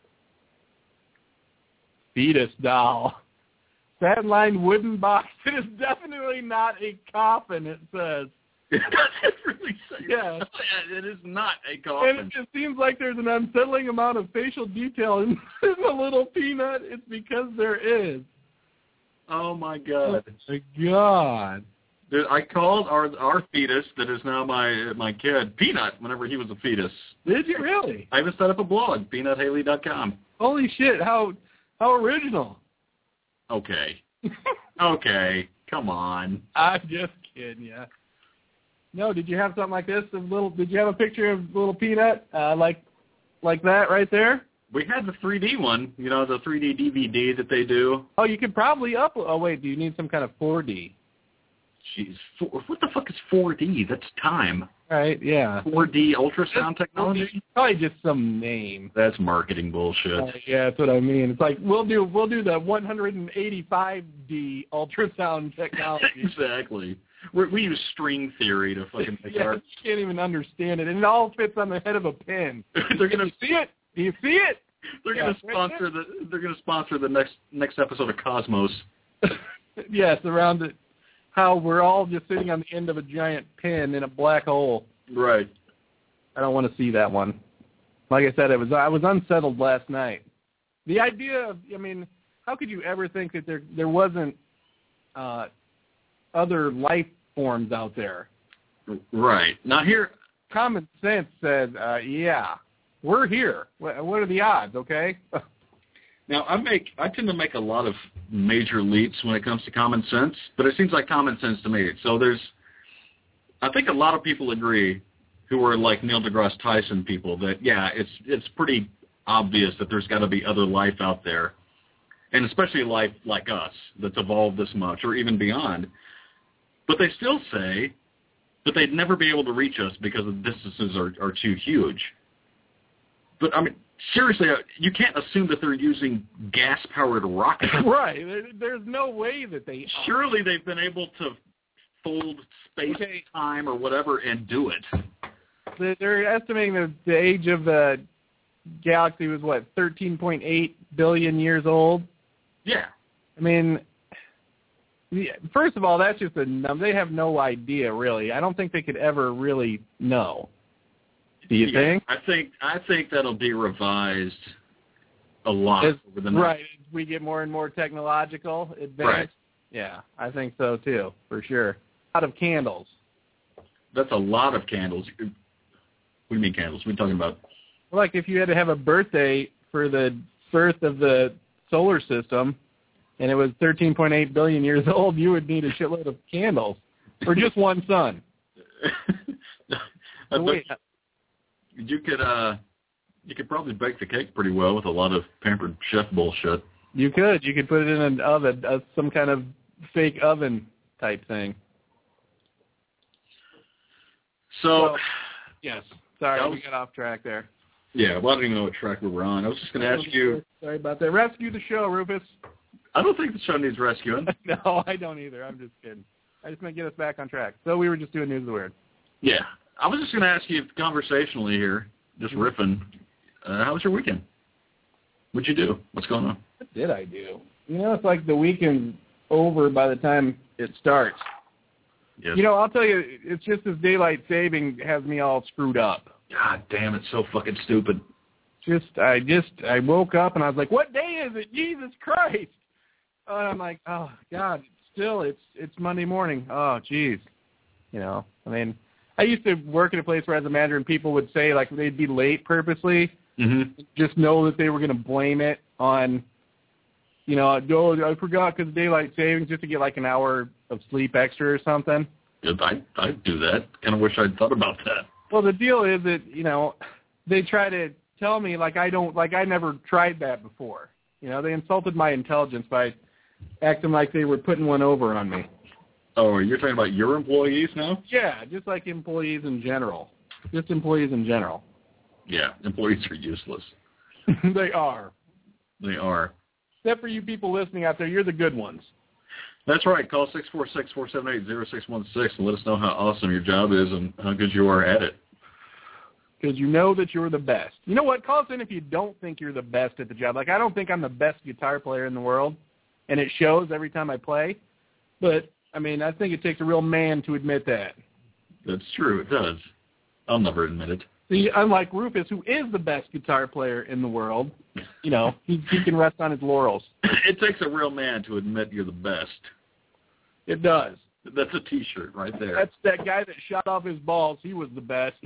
Fetus doll. Satin-lined wooden box. It is definitely not a coffin, it says. It doesn't really say yeah. that. It is not a coffin. And it just seems like there's an unsettling amount of facial detail in the little peanut. It's because there is. Oh, my God. Oh, my God. I called our fetus, that is now my kid, Peanut, whenever he was a fetus. Did you really? I even set up a blog, peanuthaley.com. Holy shit, how original. Okay. Okay, come on. I'm just kidding, yeah. No, did you have something like this? Did you have a picture of little Peanut like that right there? We had the 3D one, the 3D DVD that they do. Oh, you could probably upload. Oh, wait, do you need some kind of 4D? Jeez, what the fuck is 4D? That's time. Right, yeah. 4D ultrasound technology? Probably just some name. That's marketing bullshit. Yeah, that's what I mean. It's like, we'll do the 185D ultrasound technology. Exactly. We use string theory to fucking make our... You can't even understand it. And it all fits on the head of a pin. They're going to see it. Do you see it? They're going to sponsor They're going to sponsor the next episode of Cosmos. Yes, around it. How we're all just sitting on the end of a giant pin in a black hole. Right. I don't want to see that one. Like I said, I was unsettled last night. The idea of, how could you ever think that there wasn't other life forms out there? Right. Now here, common sense says, yeah, we're here. What are the odds? Okay. Now, I tend to make a lot of major leaps when it comes to common sense, but it seems like common sense to me. So I think a lot of people agree, who are like Neil deGrasse Tyson people, that, yeah, it's pretty obvious that there's got to be other life out there, and especially life like us that's evolved this much or even beyond. But they still say that they'd never be able to reach us because the distances are too huge. But, seriously, you can't assume that they're using gas-powered rockets. Right. There's no way that they are. Surely they've been able to fold space-time or whatever and do it. They're estimating that the age of the galaxy was, 13.8 billion years old? Yeah. I mean, first of all, that's just a number. They have no idea, really. I don't think they could ever really know. Do you think? I think that'll be revised a lot over the next. Right. As we get more and more technological advanced. Right. Yeah, I think so too, for sure. A lot of candles. That's a lot of candles. What do you mean candles? What are you talking about? Like if you had to have a birthday for the birth of the solar system, and it was 13.8 billion years old, you would need a shitload of candles for just one sun. You could probably bake the cake pretty well with a lot of Pampered Chef bullshit. You could put it in an oven, some kind of fake oven type thing. So yes. Sorry, we got off track there. Yeah, well, I don't even know what track we were on. I was just going to ask you. Sorry about that. Rescue the show, Rufus. I don't think the show needs rescuing. No, I don't either. I'm just kidding. I just want to get us back on track. So we were just doing News of the Weird. Yeah. I was just going to ask you conversationally here, just riffing, how was your weekend? What'd you do? What's going on? What did I do? It's like the weekend's over by the time it starts. Yes. I'll tell you, it's just this daylight saving has me all screwed up. God damn, it's so fucking stupid. I woke up and I was like, what day is it? Jesus Christ. And I'm like, oh, God, it's Monday morning. Oh, geez. I used to work at a place where as a manager and people would say, like, they'd be late purposely. Mm-hmm. Just know that they were going to blame it on, I forgot because of daylight savings just to get like an hour of sleep extra or something. I'd do that. Kind of wish I'd thought about that. Well, the deal is that, they try to tell me like I never tried that before. They insulted my intelligence by acting like they were putting one over on me. Oh, you're talking about your employees now? Yeah, just like employees in general. Just employees in general. Yeah, employees are useless. They are. They are. Except for you people listening out there, you're the good ones. That's right. Call 646-478-0616 and let us know how awesome your job is and how good you are at it. Because you know that you're the best. You know what? Call us in if you don't think you're the best at the job. Like, I don't think I'm the best guitar player in the world, and it shows every time I play. But, I think it takes a real man to admit that. That's true. It does. I'll never admit it. See, unlike Rufus, who is the best guitar player in the world, he can rest on his laurels. It takes a real man to admit you're the best. It does. That's a T-shirt right there. That's that guy that shot off his balls. He was the best.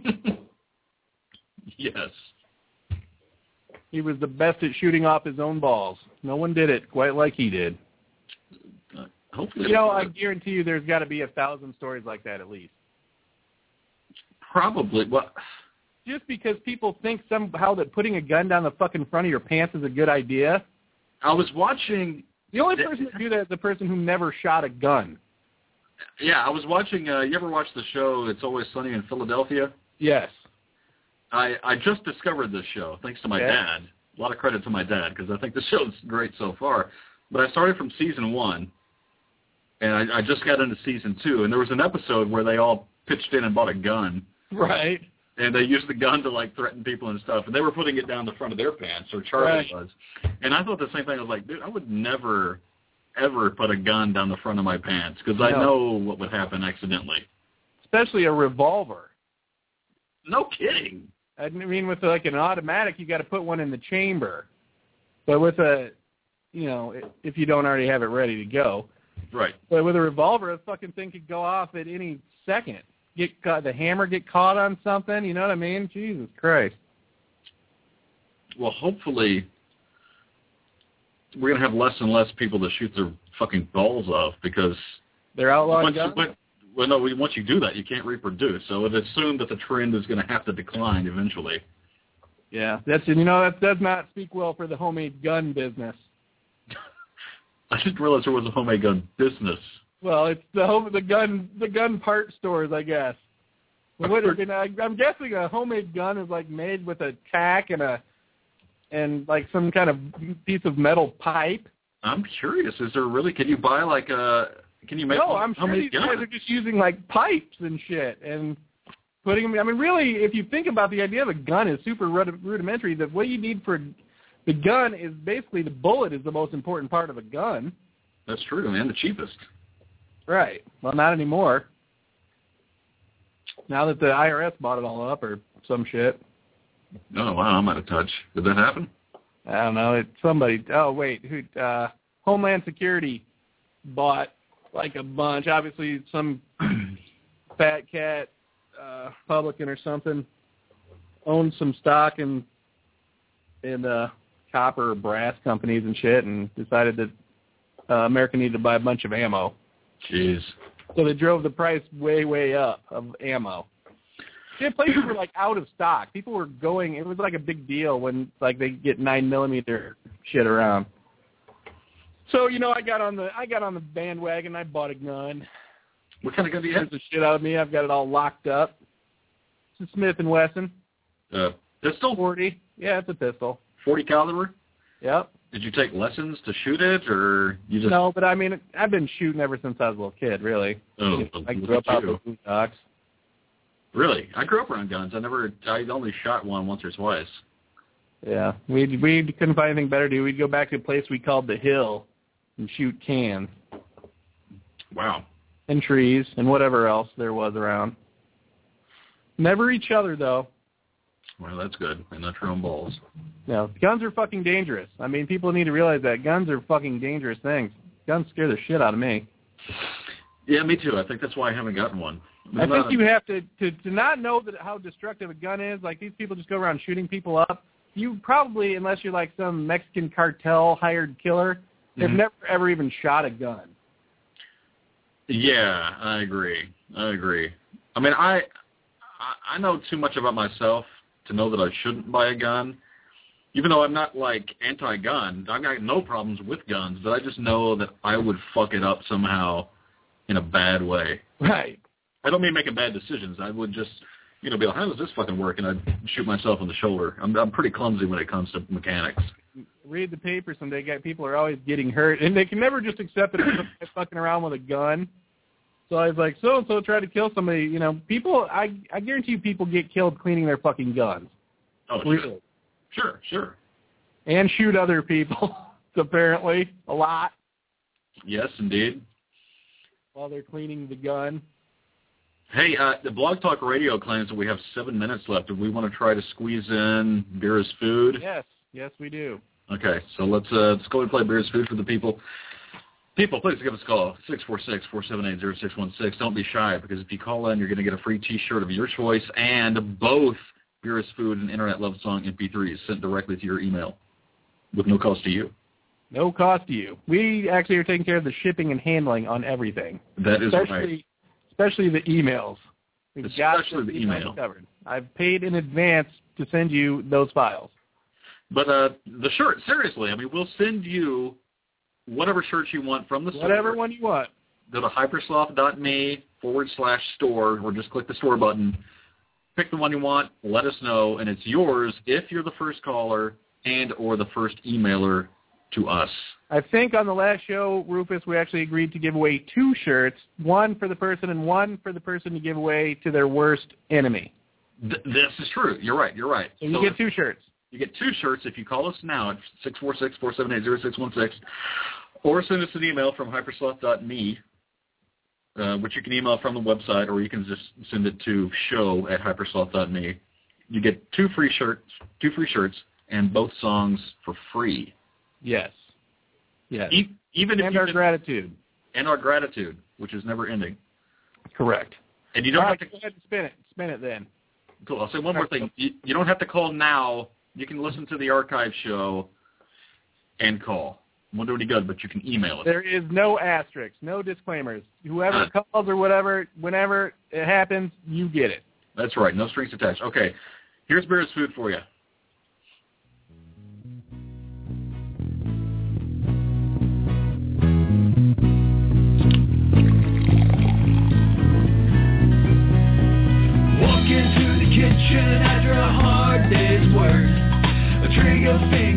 Yes. He was the best at shooting off his own balls. No one did it quite like he did. Hopefully. I guarantee you there's got to be 1,000 stories like that at least. Probably. Well, just because people think somehow that putting a gun down the fucking front of your pants is a good idea. I was watching. The only person to do that is the person who never shot a gun. Yeah, I was watching. You ever watch the show It's Always Sunny in Philadelphia? Yes. I just discovered this show thanks to my dad. A lot of credit to my dad because I think the show's great so far. But I started from season 1, and I just got into season 2, and there was an episode where they all pitched in and bought a gun. Right. And they used the gun to, like, threaten people and stuff. And they were putting it down the front of their pants, or Charlie was. And I thought the same thing. I was like, dude, I would never, ever put a gun down the front of my pants because I know what would happen accidentally. Especially a revolver. No kidding. I mean, with, like, an automatic, you got to put one in the chamber. But with a, if you don't already have it ready to go. Right. But with a revolver, the fucking thing could go off at any second. The hammer get caught on something, you know what I mean? Jesus Christ. Well, hopefully we're going to have less and less people that shoot their fucking balls off because they're outlawed guns? Once you do that, you can't reproduce. So it's assumed that the trend is going to have to decline eventually. Yeah, that does not speak well for the homemade gun business. I didn't realize there was a homemade gun business. Well, it's the gun part stores, I guess. I'm guessing a homemade gun is like made with a tack and a and like some kind of piece of metal pipe. I'm curious. Is there really? Can you buy like a? Can you make? No, I'm sure these guys are just using like pipes and shit and putting them. I mean, really, if you think about the idea of a gun is super rudimentary. That what you need for the gun is basically the bullet is the most important part of a gun. That's true, man. The cheapest. Right. Well, not anymore. Now that the IRS bought it all up or some shit. Oh, wow. I'm out of touch. Did that happen? I don't know. It's somebody. Oh, wait. Homeland Security bought like a bunch. Obviously, some fat cat Republican or something owned some stock in copper or brass companies and shit, and decided that America needed to buy a bunch of ammo. Jeez. So they drove the price way, way up of ammo. Shit, places were like out of stock. People were going. It was like a big deal when like they get 9mm shit around. So I got on the bandwagon. I bought a gun. What kind of gun do you have? The shit out of me. I've got it all locked up. It's a Smith & Wesson. Pistol? 40. Yeah, it's a pistol. 40 caliber? Yep. Did you take lessons to shoot it, or you just? No, but I mean, I've been shooting ever since I was a little kid. Really. Oh, I grew up out in the boondocks. Really? I grew up around guns. I only shot one once or twice. Yeah, we couldn't find anything better to do. We'd go back to a place we called the Hill and shoot cans. Wow. And trees and whatever else there was around. Never each other, though. Well, that's good. And not your own balls. No, guns are fucking dangerous. I mean, people need to realize that. Guns are fucking dangerous things. Guns scare the shit out of me. Yeah, me too. I think that's why I haven't gotten one. I think you have to not know that how destructive a gun is. Like, these people just go around shooting people up. You probably, unless you're like some Mexican cartel hired killer, have never ever even shot a gun. Yeah, I agree. I mean, I know too much about myself to know that I shouldn't buy a gun. Even though I'm not, like, anti-gun. I've got no problems with guns, but I just know that I would fuck it up somehow in a bad way. Right. I don't mean making bad decisions. I would just, be like, how does this fucking work? And I'd shoot myself in the shoulder. I'm pretty clumsy when it comes to mechanics. Read the paper someday. People are always getting hurt, and they can never just accept that they're fucking around with a gun. So I was like, so-and-so tried to kill somebody. People, I guarantee you people get killed cleaning their fucking guns. Oh, really? Sure. And shoot other people, apparently, a lot. Yes, indeed. While they're cleaning the gun. Hey, the Blog Talk Radio claims that we have 7 minutes left. Do we want to try to squeeze in Beer is Food? Yes, we do. Okay, so let's go and play Beer is Food for the people. People, please give us a call, 646-478-0616. Don't be shy, because if you call in, you're going to get a free T-shirt of your choice and both Beer is Food and Internet Love Song MP3s sent directly to your email with no cost to you. No cost to you. We actually are taking care of the shipping and handling on everything. That is right. Especially the emails. Especially the email. Covered. I've paid in advance to send you those files. But the shirt, seriously, I mean, we'll send you whatever shirts you want from the store. Whatever one you want. Go to hypersloth.me/store, or just click the store button. Pick the one you want, let us know, and it's yours if you're the first caller and or the first emailer to us. I think on the last show, Rufus, we actually agreed to give away 2 shirts, one for the person and one for the person to give away to their worst enemy. This is true. You're right. So you get 2 shirts. You get 2 shirts if you call us now at 646-478-0616, or send us an email from hypersloth.me, which you can email from the website, or you can just send it to show@hypersloth.me. You get 2 free shirts, and both songs for free. Yes. Even if our gratitude. And our gratitude, which is never ending. Correct. And you don't have to go ahead and spin it. Spin it then. Cool. I'll say one more thing. You don't have to call now. You can listen to the archive show and call. Won't do any good, but you can email us. There is no asterisks, no disclaimers. Whoever calls or whatever, whenever it happens, you get it. That's right. No strings attached. Okay. Here's Beer is Food for you. Walk into the kitchen after a hard day's work. A trig of fingers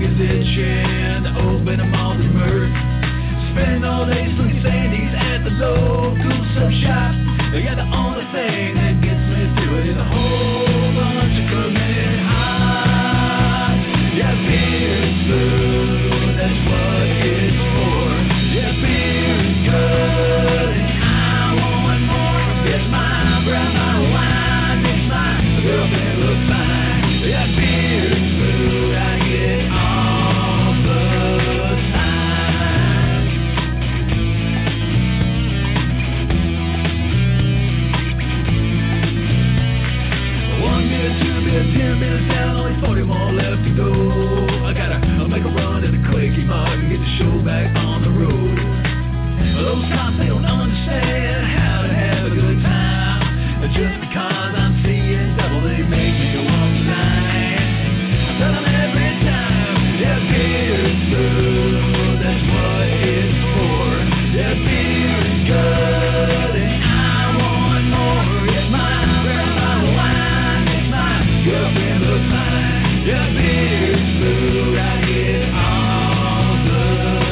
show back on the road. Those cops, they don't understand how to have a good time. Just because I'm seeing double, they make me go on the line. Tell them every time, yeah, beer is smooth, that's what it's for. Yeah, beer is good, and I want more. It's mine, grab a bottle of wine, it's mine, girlfriend looks fine. Yeah, beer is smooth, I get all the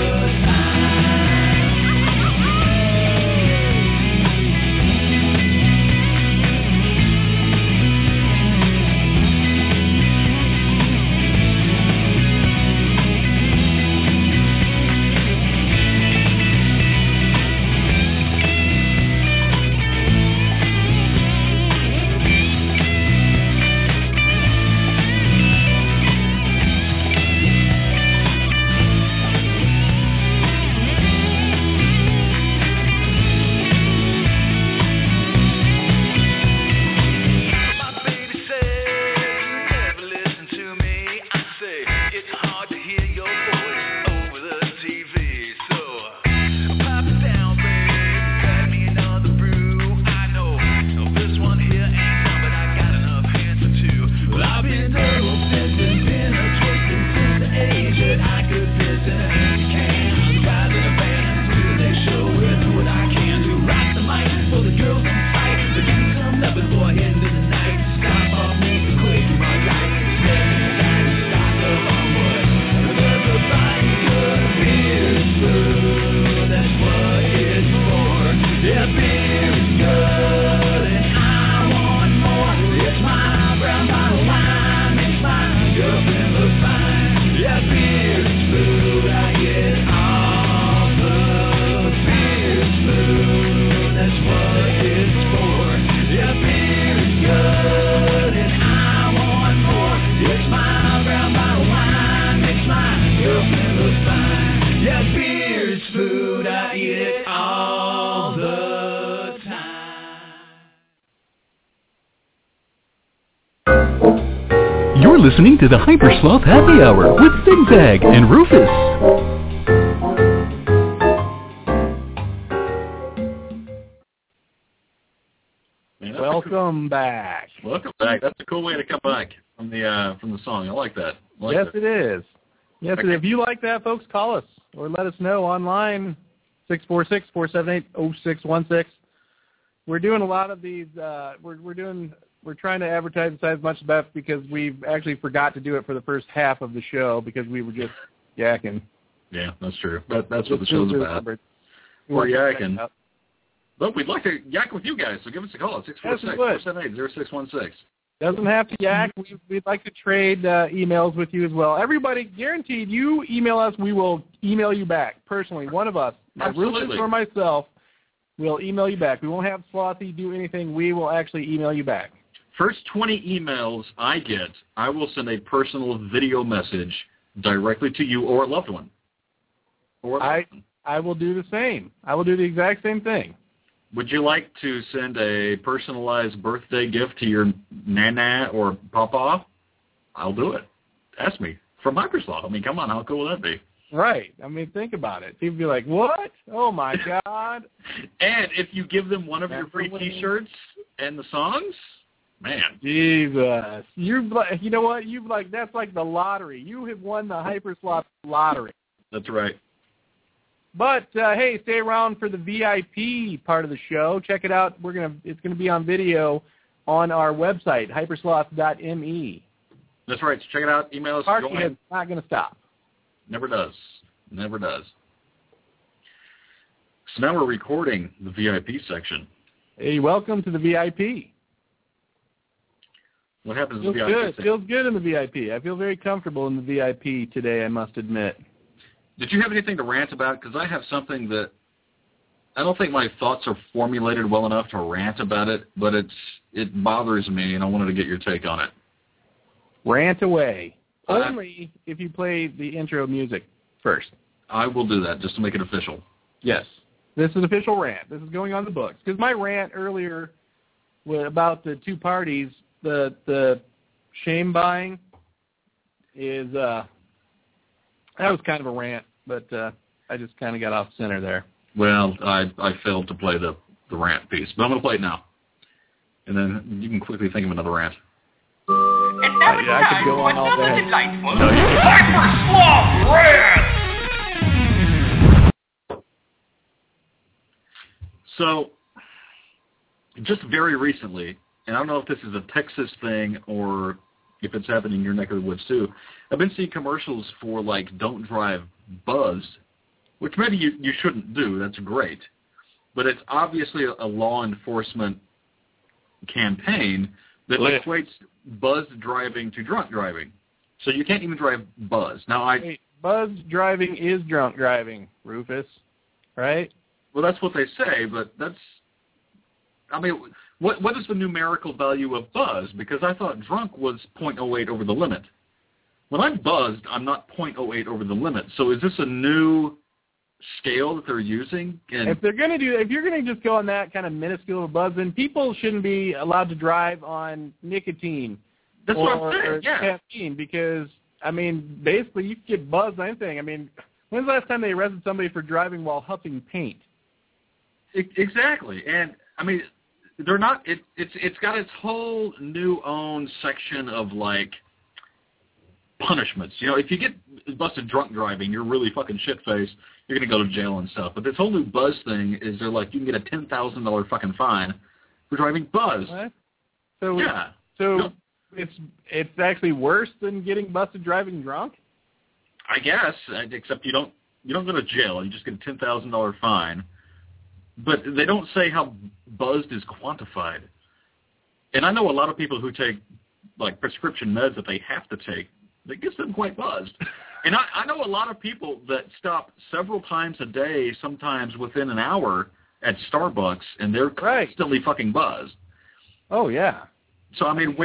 You're listening to the Hypersloth Happy Hour with Zigzag and Rufus. Man, Welcome back. Welcome back. That's a cool way to come back from the song. I like that. Yes, it is. Yes, it is. If you like that, folks, call us or let us know online, 646-478-0616. We're doing a lot of these. We're trying to advertise the Science Much Best because we actually forgot to do it for the first half of the show because we were just yakking. Yeah, that's true. That's what the show's about. We're yakking. But we'd like to yak with you guys, so give us a call at 646-478-0616. Doesn't have to yak. We'd like to trade emails with you as well. Everybody, guaranteed, you email us, we will email you back personally. One of us, Rufus or myself, will email you back. We won't have Slothy do anything. We will actually email you back. First 20 emails I get, I will send a personal video message directly to you or a loved one. I will do the same. I will do the exact same thing. Would you like to send a personalized birthday gift to your nana or papa? I'll do it. Ask me. From Microsoft. I mean, come on, how cool would that be? Right. I mean, think about it. People be like, what? Oh, my God. And if you give them one of your free T-shirts and the songs, man. Jesus. You know what? That's like the lottery. You have won the Hypersloth lottery. That's right. But, hey, stay around for the VIP part of the show. Check it out. It's gonna be on video on our website, hypersloth.me. That's right. So check it out. Email us. Parking is not going to stop. Never does. Never does. So now we're recording the VIP section. Hey, welcome to the VIP. What happens in the VIP section? section? Feels good in the VIP. I feel very comfortable in the VIP today, I must admit. Did you have anything to rant about? Because I have something that I don't think my thoughts are formulated well enough to rant about it, but it bothers me, and I wanted to get your take on it. Rant away. Only if you play the intro music first. I will do that, just to make it official. Yes. This is an official rant. This is going on the books. Because my rant earlier about the two parties, the shame buying, is that was kind of a rant. but I just kind of got off center there. Well, I failed to play the rant piece, but I'm going to play it now. And then you can quickly think of another rant. I could go on all day. No, you Hyper Sloth Rant! So, just very recently, and I don't know if this is a Texas thing or if it's happening in your neck of the woods too, I've been seeing commercials for, like, don't drive buzzed, which maybe you shouldn't do. That's great. But it's obviously a law enforcement campaign that equates buzzed driving to drunk driving. So you can't even drive buzzed. Now, buzzed driving is drunk driving, Rufus, right? Well, that's what they say, but that's... I mean, what is the numerical value of buzz? Because I thought drunk was 0.08 over the limit. When I'm buzzed, I'm not 0.08 over the limit. So is this a new scale that they're using? And if you're going to just go on that kind of minuscule buzz, then people shouldn't be allowed to drive on nicotine. That's what I'm saying, yeah. Caffeine, because, I mean, basically you can get buzzed on anything. I mean, when's the last time they arrested somebody for driving while huffing paint? Exactly. And, I mean, they're not, it's got its whole new own section of, like, punishments. You know, if you get busted drunk driving, you're really fucking shit-faced. You're going to go to jail and stuff. But this whole new buzz thing is they're like, you can get a $10,000 fucking fine for driving buzzed. What? So, yeah. So no. It's actually worse than getting busted driving drunk? I guess, except you don't go to jail. You just get a $10,000 fine. But they don't say how buzzed is quantified. And I know a lot of people who take, like, prescription meds that they have to take. That gets them quite buzzed. And I know a lot of people that stop several times a day, sometimes within an hour, at Starbucks, and they're constantly fucking buzzed. Oh, yeah. So, I mean,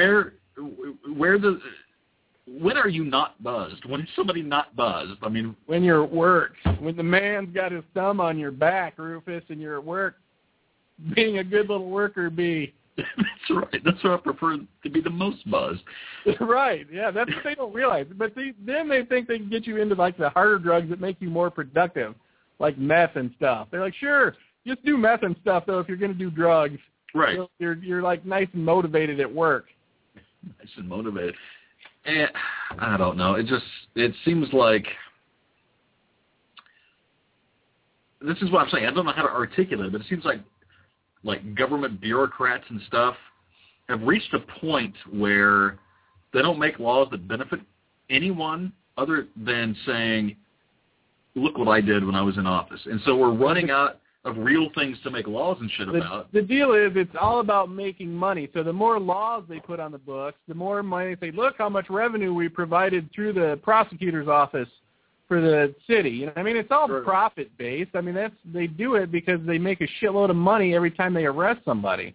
when are you not buzzed? When is somebody not buzzed? I mean, when you're at work. When the man's got his thumb on your back, Rufus, and you're at work, being a good little worker bee. That's right. That's what I prefer to be the most buzzed. Right. Yeah, that's what they don't realize. But then they think they can get you into, like, the harder drugs that make you more productive, like meth and stuff. They're like, sure, just do meth and stuff, though, if you're going to do drugs. Right. You're like, nice and motivated at work. Nice and motivated. And I don't know. It seems like... This is what I'm saying. I don't know how to articulate it, but it seems like government bureaucrats and stuff have reached a point where they don't make laws that benefit anyone other than saying, look what I did when I was in office. And so we're running out of real things to make laws and shit about. The deal is it's all about making money. So the more laws they put on the books, the more money they say, look how much revenue we provided through the prosecutor's office for the city. You know, I mean, it's all profit-based. I mean, they do it because they make a shitload of money every time they arrest somebody.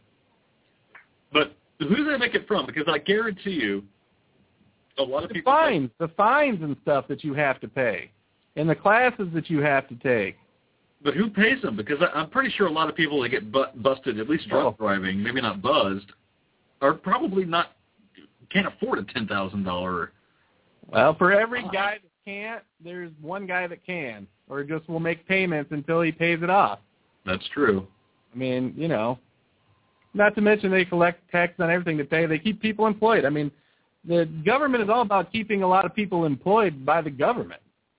But who do they make it from? Because I guarantee you, a lot of people... The fines and stuff that you have to pay, and the classes that you have to take. But who pays them? Because I'm pretty sure a lot of people that get busted, at least drunk driving, maybe not buzzed, are probably can't afford a $10,000. Well, for every guy that can't, there's one guy that can, or just will make payments until he pays it off. That's true. I mean, you know, not to mention they collect tax on everything to pay. They keep people employed. I mean, the government is all about keeping a lot of people employed by the government.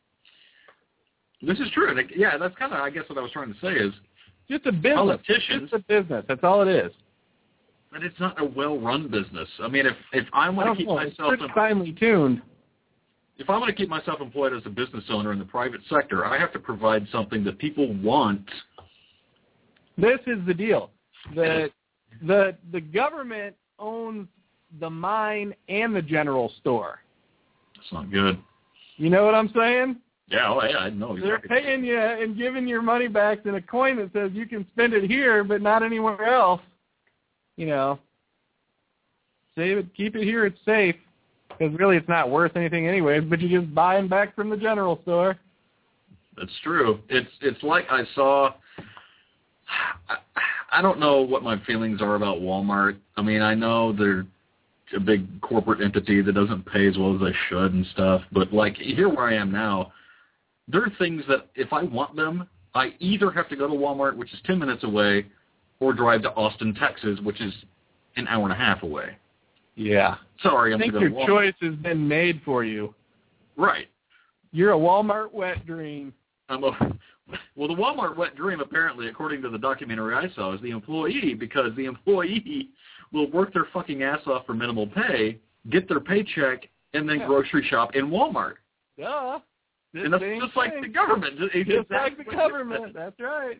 This is true. Yeah, that's kind of, I guess, what I was trying to say is... Just a business. Politicians. Just a business. That's all it is. But it's not a well-run business. I mean, if I want to keep myself... It's finely tuned. If I want to keep myself employed as a business owner in the private sector, I have to provide something that people want. This is the deal. The government owns the mine and the general store. That's not good. You know what I'm saying? Yeah, I know. Exactly. They're paying you and giving your money back in a coin that says you can spend it here, but not anywhere else. You know, save it, keep it here, it's safe. Because really it's not worth anything anyways, but you just buy them back from the general store. That's true. It's like I saw... I don't know what my feelings are about Walmart. I mean, I know they're a big corporate entity that doesn't pay as well as they should and stuff, but, like, here where I am now, there are things that if I want them, I either have to go to Walmart, which is 10 minutes away, or drive to Austin, Texas, which is an hour and a half away. Yeah. Sorry, I I'm think going to your Walmart. choice has been made for you. Right. You're a Walmart wet dream. Well, the Walmart wet dream, apparently, according to the documentary I saw, is the employee, because the employee will work their fucking ass off for minimal pay, get their paycheck, and then grocery shop in Walmart. Duh. And that's just like the government. Just like the government. That's right.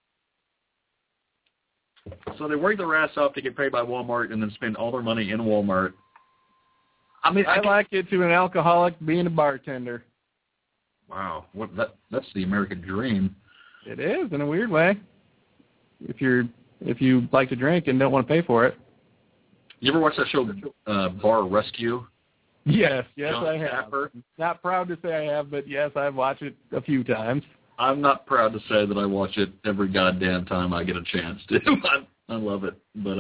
So they work their ass off to get paid by Walmart and then spend all their money in Walmart. I mean, I like it to an alcoholic being a bartender. Wow, that's the American dream. It is, in a weird way. If you like to drink and don't want to pay for it. You ever watch that show, Bar Rescue? Yes, John I have. Tapper? Not proud to say I have, but yes, I've watched it a few times. I'm not proud to say that I watch it every goddamn time I get a chance to. I love it. But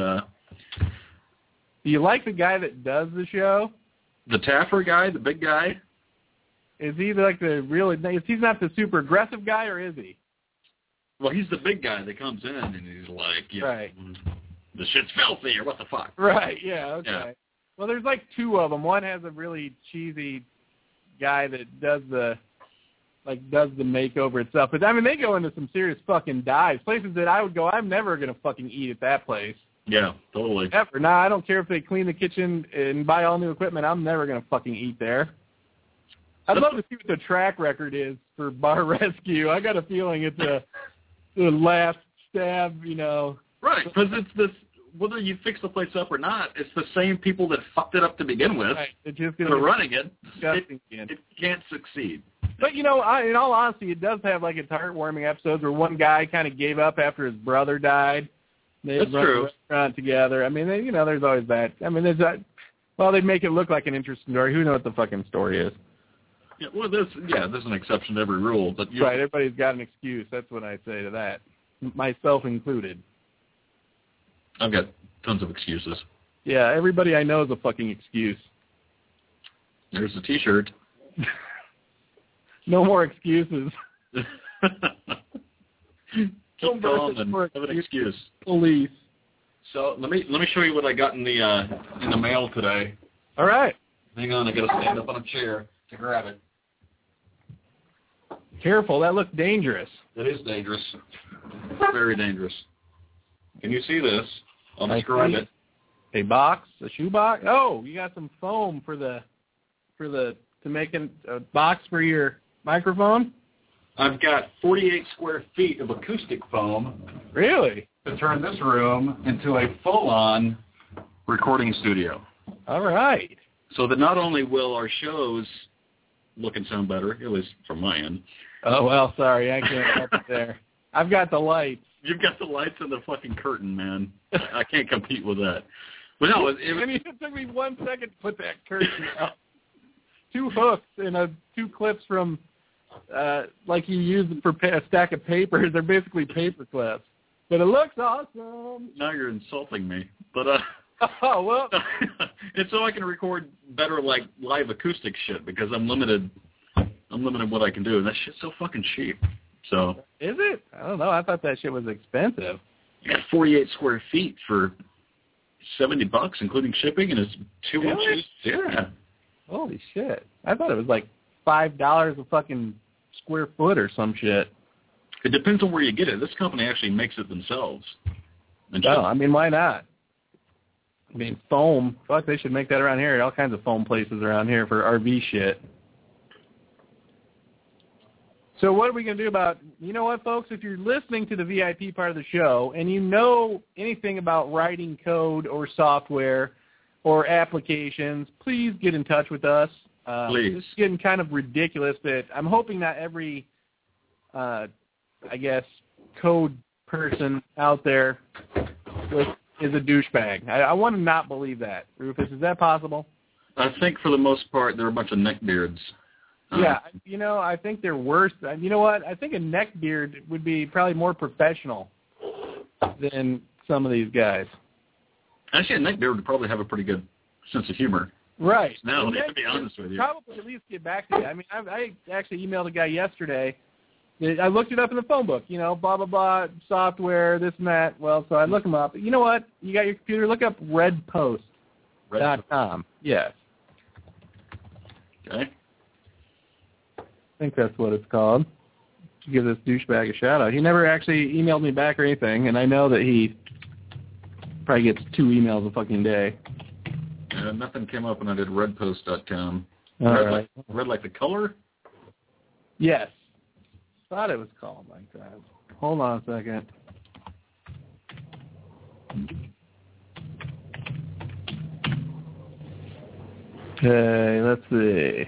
do you like the guy that does the show? The Taffer guy, the big guy? Is he like the really? He's not the super aggressive guy, or is he? Well, he's the big guy that comes in and he's like, right. The shit's filthy, or what the fuck? Right. Yeah. Okay. Yeah. Well, there's like two of them. One has a really cheesy guy that does the makeover itself. But I mean, they go into some serious fucking dives. Places that I would go, I'm never gonna fucking eat at that place. Yeah, totally. Ever. Nah, I don't care if they clean the kitchen and buy all new equipment. I'm never gonna fucking eat there. I'd love to see what the track record is for Bar Rescue. I got a feeling it's the last stab, you know. Right, because it's this. Whether you fix the place up or not, it's the same people that fucked it up to begin with. Right. It's just that are running it. Disgusting again. It can't succeed. But, you know, in all honesty, it does have, like, its heartwarming episodes where one guy kind of gave up after his brother died. They'd That's run true. the restaurant together. I mean, there's always that. I mean, there's that. Well, they'd make it look like an interesting story. Who knows what the fucking story is? Yeah, well, there's an exception to every rule. But Right, everybody's got an excuse. That's what I say to that, myself included. I've got tons of excuses. Yeah, everybody I know is a fucking excuse. There's a T-shirt. No more excuses. Keep calm and have an excuse. Police. So let me show you what I got in the mail today. All right. Hang on, I got to stand up on a chair to grab it. Careful, that looks dangerous. It is dangerous. Very dangerous. Can you see this? I'll describe it. A box, a shoe box. Oh, you got some foam to make a box for your microphone. I've got 48 square feet of acoustic foam. Really? To turn this room into a full-on recording studio. All right. So that not only will our shows look and sound better, at least from my end. Oh, well, sorry, I can't help it there. I've got the lights. You've got the lights and the fucking curtain, man. I can't compete with that. But no, it took me 1 second to put that curtain out. 2 hooks and 2 clips from, like you use for a stack of papers. They're basically paper clips. But it looks awesome. Now you're insulting me. But oh, well. and so I can record better, like, live acoustic shit because I'm limited what I can do. And that shit's so fucking cheap. So is it? I don't know. I thought that shit was expensive. You got 48 square feet for $70, including shipping, and it's 2 inches. Yeah. Holy shit! I thought it was like $5 a fucking square foot or some shit. It depends on where you get it. This company actually makes it themselves. No, I mean, why not? I mean, foam. Fuck, they should make that around here. All kinds of foam places around here for RV shit. So what are we going to do about, you know what, folks, if you're listening to the VIP part of the show and you know anything about writing code or software or applications, please get in touch with us. Please. It's getting kind of ridiculous that I'm hoping not every, I guess, code person out there is a douchebag. I want to not believe that. Rufus, is that possible? I think for the most part they're a bunch of neckbeards. Yeah, you know, I think they're worse. You know what? I think a neckbeard would be probably more professional than some of these guys. Actually, a neckbeard would probably have a pretty good sense of humor. Right. No, to be honest with you. Probably at least get back to you. I mean, I actually emailed a guy yesterday. I looked it up in the phone book, blah, blah, blah, software, this and that. Well, so I look them up. You know what? You got your computer, look up redpost.com. Yes. Okay. I think that's what it's called. Give this douchebag a shout-out. He never actually emailed me back or anything, and I know that he probably gets 2 emails a fucking day. Nothing came up when I did redpost.com. Right. Red like the color? Yes. Thought it was called like that. Hold on a second. Okay, let's see.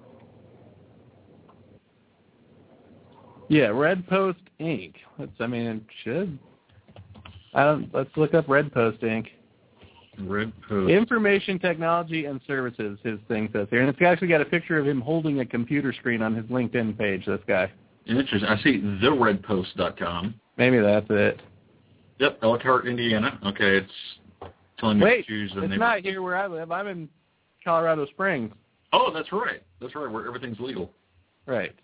Yeah, Red Post Inc. It should. Let's look up Red Post Inc. Red Post. Information Technology and Services, his thing says here. And it's actually got a picture of him holding a computer screen on his LinkedIn page, this guy. Interesting. I see theredpost.com. Maybe that's it. Yep, Elkhart, Indiana. Okay, it's telling me to choose the name. It's not here where I live. I'm in Colorado Springs. Oh, that's right. That's right, where everything's legal. Right.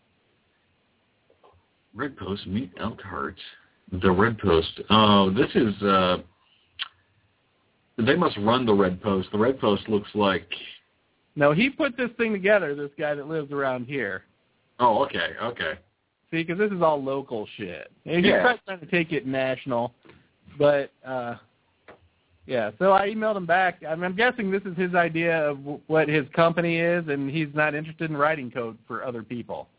Red Post, meet Elkhart. The Red Post. Oh, this is, they must run the Red Post. The Red Post looks like... No, he put this thing together, this guy that lives around here. Oh, okay. See, because this is all local shit. And he's probably trying to take it national. But, yeah, so I emailed him back. I'm guessing this is his idea of what his company is, and he's not interested in writing code for other people.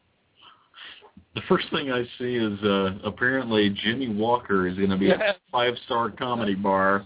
The first thing I see is apparently Jimmy Walker is going to be at a 5-star comedy bar.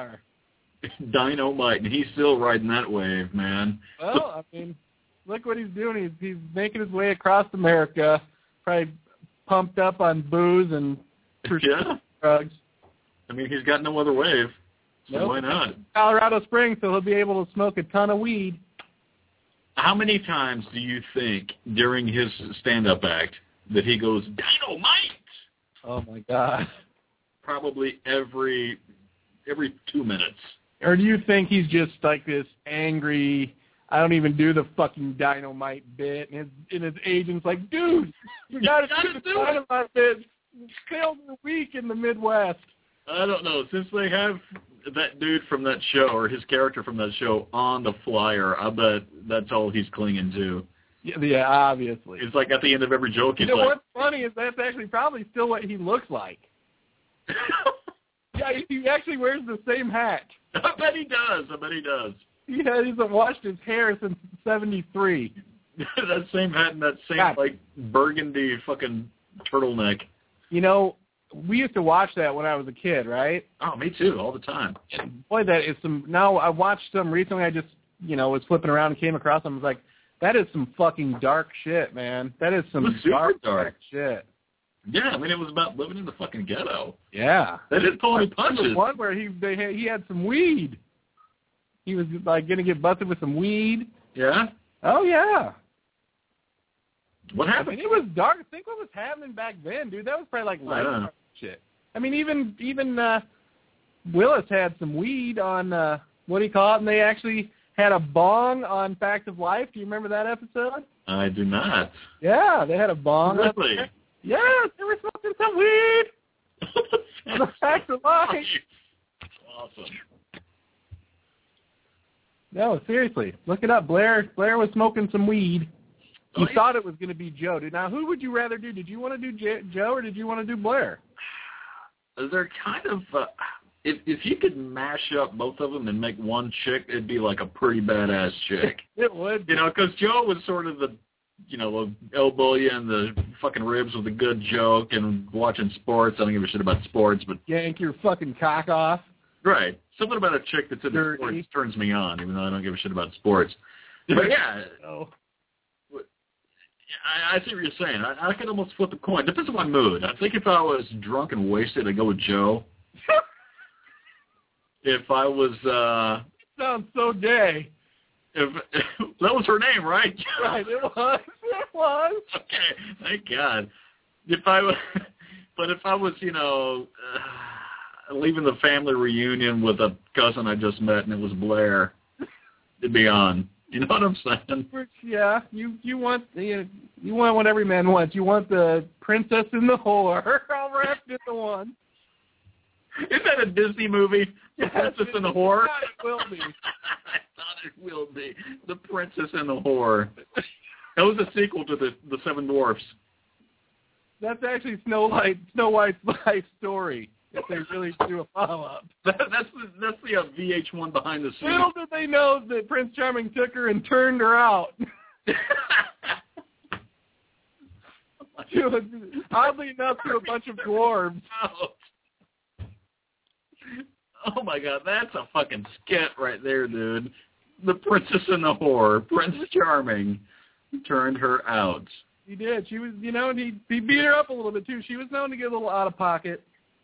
Dynamite, and he's still riding that wave, man. Well, look what he's doing. He's making his way across America, probably pumped up on booze and drugs. He's got no other wave, so why not? Colorado Springs, so he'll be able to smoke a ton of weed. How many times do you think during his stand-up act that he goes, dynamite? Oh, my God. Probably every 2 minutes. Or do you think he's just like this angry, I don't even do the fucking dynamite bit, and his agent's like, dude, you gotta do the dynamite bit. Sales are weak in the Midwest. I don't know. Since they have that dude from that show, or his character from that show, on the flyer, I bet that's all he's clinging to. Yeah, obviously. It's like at the end of every joke, he's like... what's funny is that's actually probably still what he looks like. Yeah, he actually wears the same hat. I bet he does. Yeah, he hasn't washed his hair since 73. That same hat and that same, burgundy fucking turtleneck. We used to watch that when I was a kid, right? Oh, me too, all the time. Boy, that is some... Now, I watched some recently. I just, was flipping around and came across them. I was like, that is some fucking dark shit, man. That is some dark shit. Yeah, it was about living in the fucking ghetto. Yeah. They didn't pull any punches. There was one where he had some weed. He was, going to get busted with some weed. Yeah? Oh, yeah. What happened? It was dark. Think what was happening back then, dude. That was probably like light shit. Even Willis had some weed on, what do you call it? And they actually had a bong on Facts of Life. Do you remember that episode? I do not. Yeah, they had a bong. Really? Yes, they were smoking some weed. The Facts of Life. Awesome. No, seriously. Look it up. Blair was smoking some weed. He thought it was going to be Joe, dude. Now, who would you rather do? Did you want to do Joe or did you want to do Blair? They're kind of... If you could mash up both of them and make one chick, it'd be like a pretty badass chick. It would. Because Joe was sort of the, elbow you in the fucking ribs with a good joke and watching sports. I don't give a shit about sports, but... Yank your fucking cock off. Right. Something about a chick that's into sports turns me on, even though I don't give a shit about sports. But yeah... I see what you're saying. I could almost flip a coin. Depends on my mood. I think if I was drunk and wasted, I'd go with Joe. If I was... sounds so gay. If that was her name, right? Right, it was. It was. Okay, thank God. But if I was, leaving the family reunion with a cousin I just met and it was Blair, to be on. You know what I'm saying? Yeah, you want what every man wants. You want the princess and the whore all wrapped into one. Isn't that a Disney movie? The Princess and the Whore? It will be. I thought it will be. The Princess and the Whore. That was a sequel to the Seven Dwarfs. That's actually Snow White's life story. If they really do a follow-up. That's the VH1 behind the scenes. Little did they know that Prince Charming took her and turned her out. Oddly enough, to a bunch of dwarves. Oh my God, that's a fucking skit right there, dude. The Princess and the Whore, Prince Charming, turned her out. He did. She was, he beat her up a little bit too. She was known to get a little out of pocket.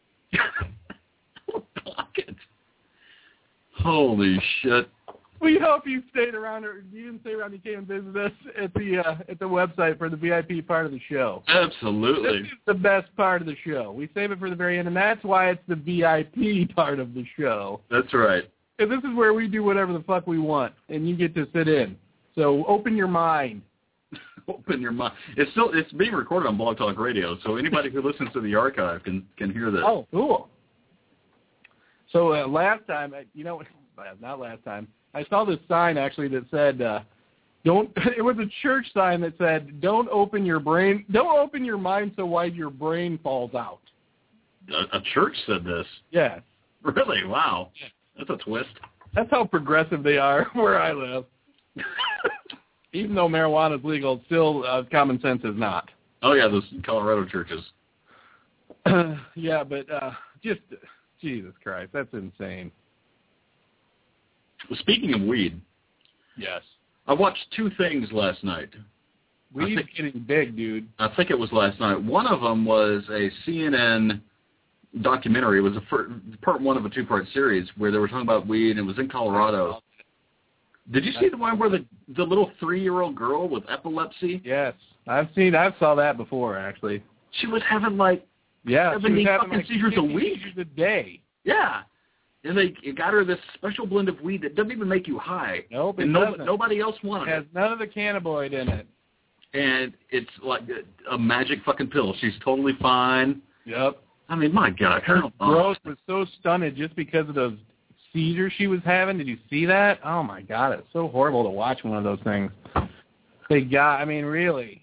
Pocket. Holy shit. We hope you stayed around, or you didn't stay around. You came and visited us at the website for the VIP part of the show. Absolutely. This is the best part of the show. We save it for the very end, and that's why it's the VIP part of the show. That's right. And this is where we do whatever the fuck we want, and you get to sit in. So open your mind. Open your mind. It's being recorded on Blog Talk Radio, so anybody who listens to the archive can hear this. Oh, cool. So last time, not last time, I saw this sign actually that said, "Don't." It was a church sign that said, "Don't open your mind so wide your brain falls out." A church said this. Yes. Really? Wow. That's a twist. That's how progressive they are where I live. Even though marijuana is legal, still common sense is not. Oh yeah, those Colorado churches. Yeah, but just Jesus Christ, that's insane. Speaking of weed, yes, I watched two things last night. Weed's getting big, dude. I think it was last night. One of them was a CNN documentary. It was part one of a two-part series where they were talking about weed, and it was in Colorado. Did you see the one where the little 3-year-old girl with epilepsy? Yes, I saw that before actually. She was having 70 fucking seizures a week. Seizures a day. Yeah. And they got her this special blend of weed that doesn't even make you high. Nope, and nobody else wanted it. It has none of the cannabinoid in it. And it's like a magic fucking pill. She's totally fine. Yep. I mean, my God. Her growth was so stunted just because of those seizures she was having. Did you see that? Oh, my God. It's so horrible to watch one of those things. Really.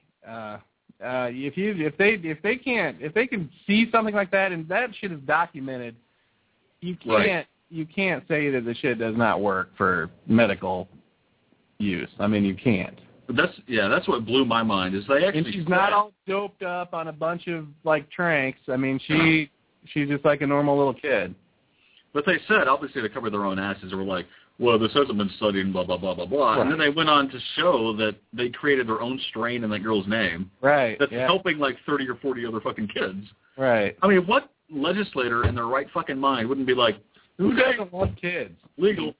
If they can see something like that, and that shit is documented, you can't say that the shit does not work for medical use. I mean, you can't. That's what blew my mind is they actually. And she's not all doped up on a bunch of tranks. I mean, she's just like a normal little kid. But they said obviously they covered their own asses. They were like, well, this hasn't been studied, and blah blah blah blah blah. Right. And then they went on to show that they created their own strain in that girl's name. Right. That's helping 30 or 40 other fucking kids. Right. I mean, what legislator in their right fucking mind wouldn't be like, who doesn't want kids? Legal.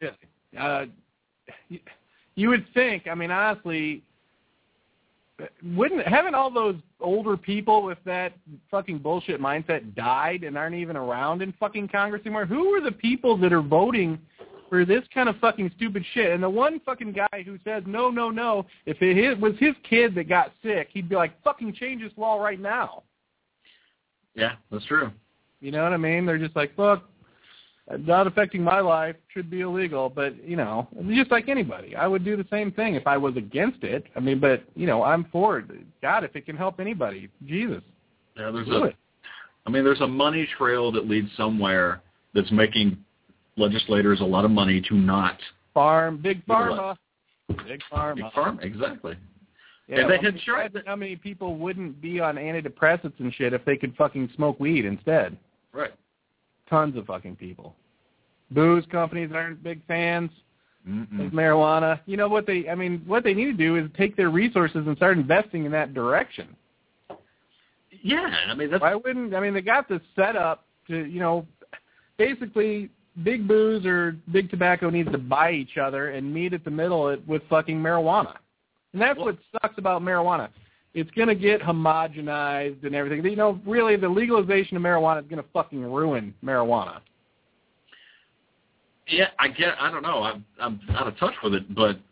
You would think, I mean, honestly, haven't all those older people with that fucking bullshit mindset died and aren't even around in fucking Congress anymore? Who are the people that are voting for this kind of fucking stupid shit? And the one fucking guy who says, no, if it was his kid that got sick, he'd be like, fucking change this law right now. Yeah, that's true. You know what I mean? They're just like, look, not affecting my life, should be illegal. But, just like anybody, I would do the same thing if I was against it. I mean, but, I'm for it. God, if it can help anybody, Jesus. Yeah, there's a money trail that leads somewhere that's making legislators a lot of money to not. Big pharma. Big pharma, exactly. Yeah, and they had tried how many people wouldn't be on antidepressants and shit if they could fucking smoke weed instead? Right. Tons of fucking people. Booze companies aren't big fans of marijuana. You know what they need to do is take their resources and start investing in that direction. Yeah, I mean why wouldn't they got this set up to basically big booze or big tobacco needs to buy each other and meet at the middle with fucking marijuana. And that's what sucks about marijuana. It's going to get homogenized and everything. Really, the legalization of marijuana is going to fucking ruin marijuana. Yeah, I don't know. I'm out of touch with it, but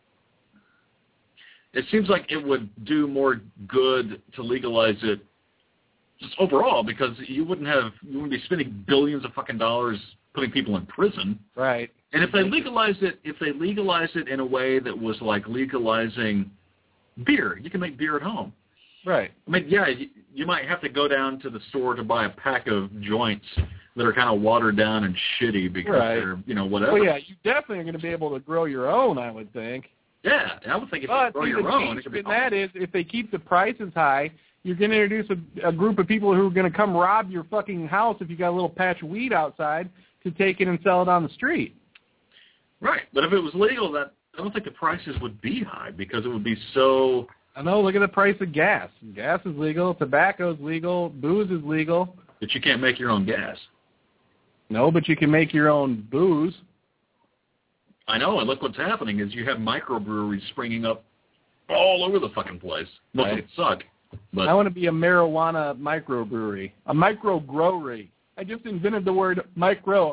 it seems like it would do more good to legalize it just overall, because you wouldn't be spending billions of fucking dollars putting people in prison. Right. And if they legalized it in a way that was like legalizing beer, you can make beer at home. Right. I mean, yeah, you might have to go down to the store to buy a pack of joints that are kind of watered down and shitty because they're, whatever. Well, yeah, you definitely are going to be able to grow your own, I would think. Yeah, I would think if you grow your own, it could be awesome. That is, if they keep the prices high, you're going to introduce a group of people who are going to come rob your fucking house if you got a little patch of weed outside to take it and sell it on the street. Right, but if it was legal, I don't think the prices would be high because it would be so... I know, look at the price of gas. Gas is legal, tobacco is legal, booze is legal. But you can't make your own gas. No, but you can make your own booze. I know, and look what's happening is you have microbreweries springing up all over the fucking place. Most of them suck. But I want to be a marijuana microbrewery, a micro-growery. I just invented the word micro.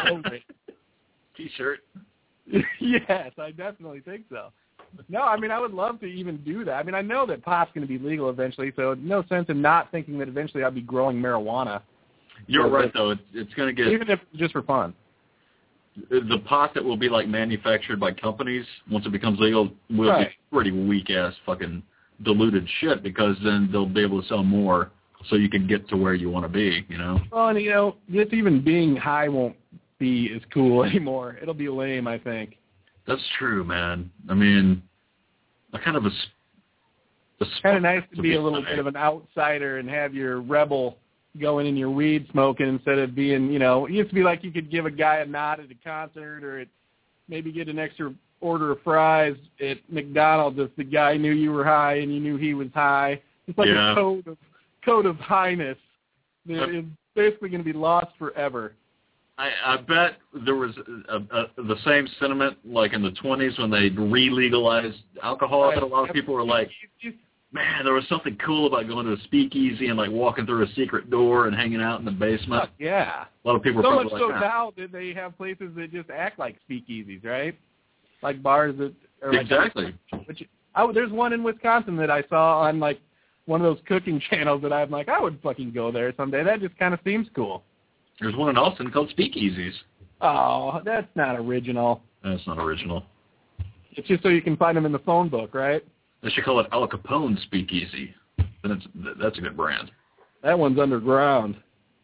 T-shirt. Yes, I definitely think so. No, I mean, I would love to even do that. I mean, I know that pot's going to be legal eventually, so no sense in not thinking that eventually I'll be growing marijuana. You're right, though. It's going to get... Even if it's just for fun. The pot that will be, like, manufactured by companies, once it becomes legal, will be pretty weak-ass fucking diluted shit, because then they'll be able to sell more so you can get to where you want to be, Well, and, just even being high won't be as cool anymore. It'll be lame, I think. That's true, man. I mean, I kind of it's kind of nice to be a little bit of an outsider and have your rebel going in your weed smoking instead of being, it used to be like you could give a guy a nod at a concert or maybe get an extra order of fries at McDonald's if the guy knew you were high and you knew he was high. It's like a code of highness that is basically going to be lost forever. I bet there was the same sentiment like in the 20s when they re-legalized alcohol. That a lot of people were like, man, there was something cool about going to a speakeasy and like walking through a secret door and hanging out in the basement. Yeah. A lot of people so were much probably so like, now that they have places that just act like speakeasies, right? Like bars that are exactly. There's one in Wisconsin that I saw on like one of those cooking channels that I'm like, I would fucking go there someday. That just kind of seems cool. There's one in Austin called Speakeasies. Oh, that's not original. That's not original. It's just so you can find them in the phone book, right? They should call it Al Capone Speakeasy. Then that's a good brand. That one's underground.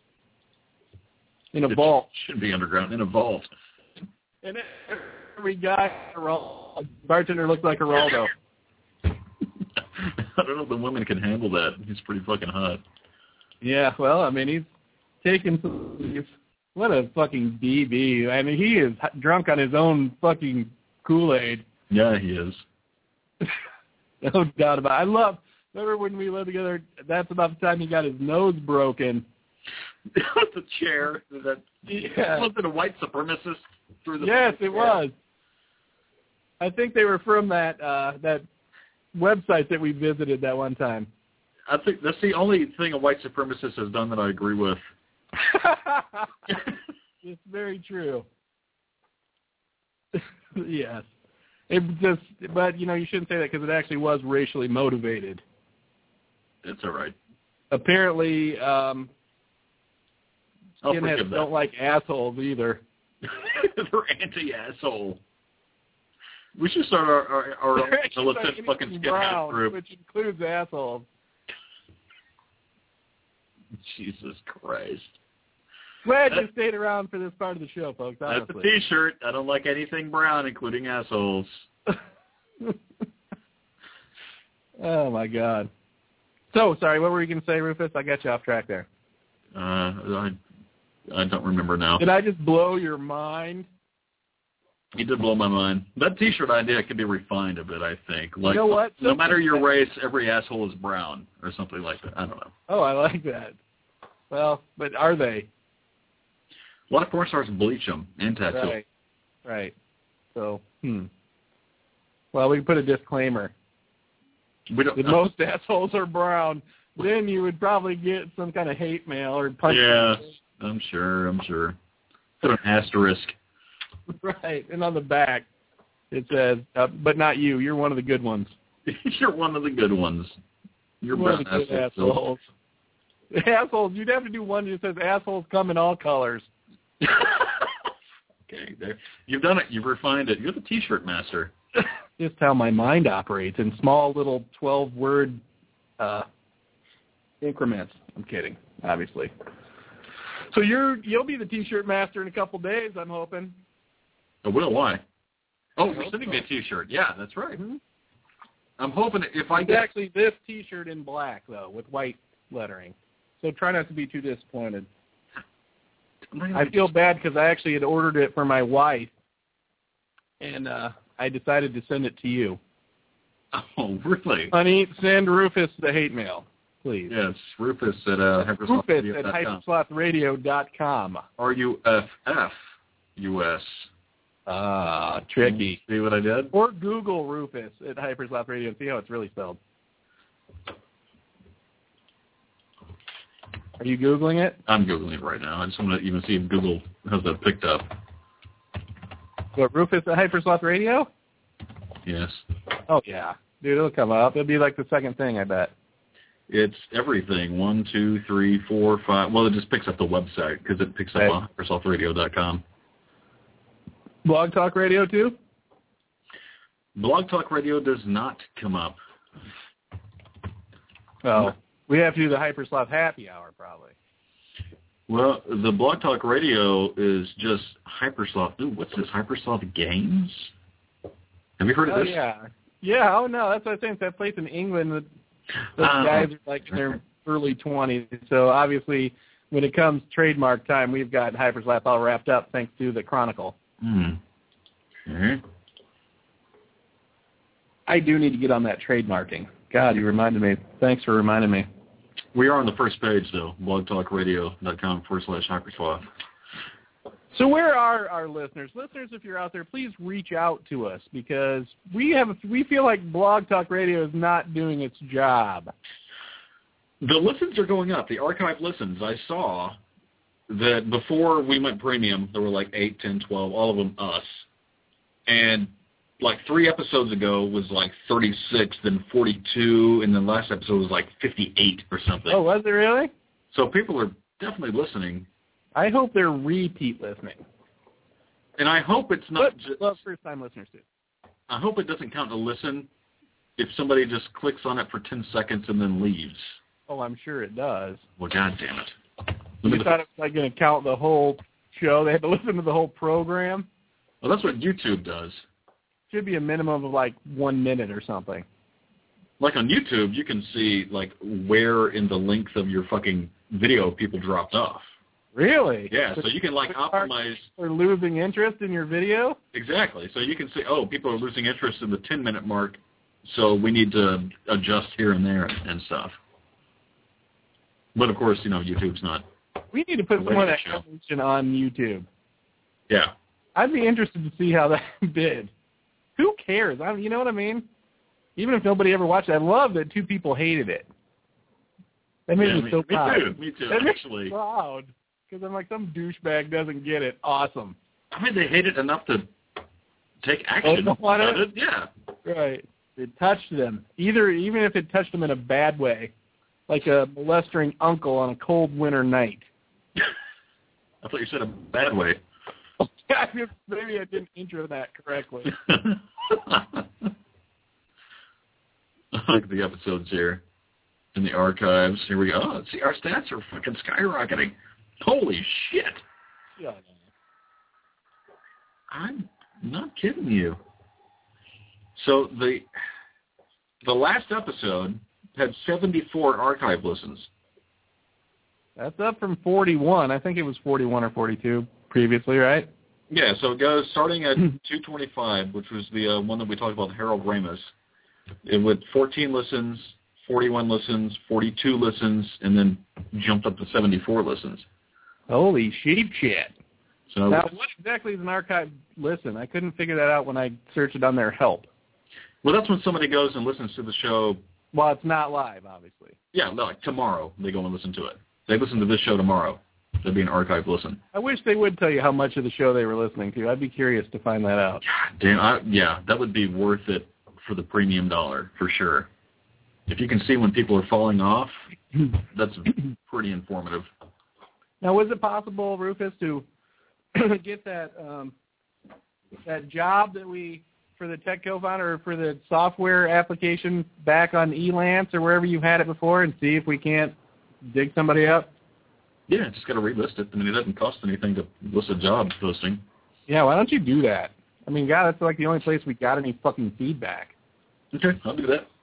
In a vault. Should be underground, in a vault. And every guy, bartender looks like Geraldo. I don't know if the women can handle that. He's pretty fucking hot. Yeah, well, I mean, he's taking some... What a fucking DB. I mean, he is drunk on his own fucking Kool-Aid. Yeah, he is. No doubt about it. Remember when we lived together, that's about the time he got his nose broken. The chair. Was it a white supremacist through the... Yes, it was. I think they were from that website that we visited that one time. I think that's the only thing a white supremacist has done that I agree with. It's very true. Yes. But you shouldn't say that because it actually was racially motivated. It's all right. Apparently, skinheads don't like assholes either. They're anti-asshole. We should start our militant fucking skinhead group. Which includes assholes. Jesus Christ. Glad you stayed around for this part of the show, folks. Honestly. That's a T-shirt. I don't like anything brown, including assholes. Oh, my God. So, sorry, what were you going to say, Rufus? I got you off track there. I don't remember now. Did I just blow your mind? You did blow my mind. That T-shirt idea could be refined a bit, I think. Like, you know what? No matter your race, every asshole is brown, or something like that. I don't know. Oh, I like that. Well, but are they? A lot of porn stars bleach them and tattoo. Right. So, Well, we can put a disclaimer. If most assholes are brown, then you would probably get some kind of hate mail or punch. Yeah, I'm sure. Put an asterisk. Right, and on the back it says, but not you. You're one of the good ones. You're one of the good ones. You're one of the good assholes. Assholes. You'd have to do one that says assholes come in all colors. Okay, there. You've done it. You've refined it. You're the T-shirt master. Just how my mind operates in small little 12-word increments. I'm kidding, obviously. So you'll be the T-shirt master in a couple days, I'm hoping. Oh, will why? Oh, you're sending me a T-shirt. Yeah, that's right. Mm-hmm. I'm hoping if I it's get actually this T-shirt in black though, with white lettering. So try not to be too disappointed. I feel bad because I actually had ordered it for my wife, and I decided to send it to you. Oh, really? Honey, send Rufus the hate mail, please. Yes, Rufus at hyperslothradio.com. RUFF-US. Ah, tricky. See what I did? Or Google Rufus at Hypersloth Radio and see how it's really spelled. Are you Googling it? I'm Googling it right now. I just want to even see if Google has that picked up. What, Rufus at Hypersloth Radio? Yes. Oh, yeah. Dude, it'll come up. It'll be like the second thing, I bet. It's everything. 1, 2, 3, 4, 5. Well, it just picks up the website because it picks up on HyperSlothRadio.com. Blog Talk Radio, too? Blog Talk Radio does not come up. Oh, we have to do the Hypersloth Happy Hour, probably. Well, the Blog Talk Radio is just Hypersloth. Ooh, what's this? Hypersloth Games? Have you heard of this? Yeah. Yeah, oh, no, that's what I think. That place in England, those guys are like in their early 20s. So, obviously, when it comes trademark time, we've got Hypersloth all wrapped up thanks to the Chronicle. Mm-hmm. I do need to get on that trademarking. God, you reminded me. Thanks for reminding me. We are on the first page, though, blogtalkradio.com/Hypersloth. So where are our listeners? Listeners, if you're out there, please reach out to us because we feel like Blog Talk Radio is not doing its job. The listens are going up. The archive listens. I saw that before we went premium, there were like 8, 10, 12, all of them us. And like 3 episodes ago was like 36, then 42, and then last episode was like 58 or something. Oh, was it really? So people are definitely listening. I hope they're repeat listening. And I hope it's not just... Well, first-time listeners, too. I hope it doesn't count to listen if somebody just clicks on it for 10 seconds and then leaves. Oh, I'm sure it does. Well, God damn it. You thought it was like going to count the whole show? They had to listen to the whole program? Well, that's what YouTube does. Should be a minimum of like 1 minute or something. Like on YouTube, you can see like where in the length of your fucking video people dropped off. Really? Yeah, so you can like optimize. They're losing interest in your video? Exactly. So you can say, oh, people are losing interest in the 10-minute mark, so we need to adjust here and there and stuff. But of course, YouTube's not. We need to put some of that information on YouTube. Yeah. I'd be interested to see how that did. Who cares? You know what I mean? Even if nobody ever watched it, I love that 2 people hated it. That made me so proud. Me too, that actually. Made me proud. Because I'm like, some douchebag doesn't get it. Awesome. I mean, they hate it enough to take action on it. Yeah. Right. It touched them. Even if it touched them in a bad way. Like a molesting uncle on a cold winter night. I thought you said a bad way. Maybe I didn't intro that correctly. Look at the episodes here in the archives. Here we go. Oh, see, our stats are fucking skyrocketing. Holy shit. Yeah. I'm not kidding you. So the last episode had 74 archive listens. That's up from 41. I think it was 41 or 42 previously, right? Yeah, so it goes starting at 225, which was the one that we talked about, Harold Ramis. It went 14 listens, 41 listens, 42 listens, and then jumped up to 74 listens. Holy sheep shit. So now, what exactly is an archive listen? I couldn't figure that out when I searched it on their help. Well, that's when somebody goes and listens to the show. Well, it's not live, obviously. Yeah, like tomorrow they go and listen to it. They listen to this show tomorrow. That'd be an archive listen. I wish they would tell you how much of the show they were listening to. I'd be curious to find that out. God damn, yeah, that would be worth it for the premium dollar, for sure. If you can see when people are falling off, that's pretty informative. Now, was it possible, Rufus, to get that that job that for the tech co-founder or for the software application back on Elance or wherever you had it before and see if we can't dig somebody up? Yeah, just got to relist it. I mean, it doesn't cost anything to list a job posting. Yeah, why don't you do that? I mean, God, that's like the only place we got any fucking feedback. Okay, I'll do that.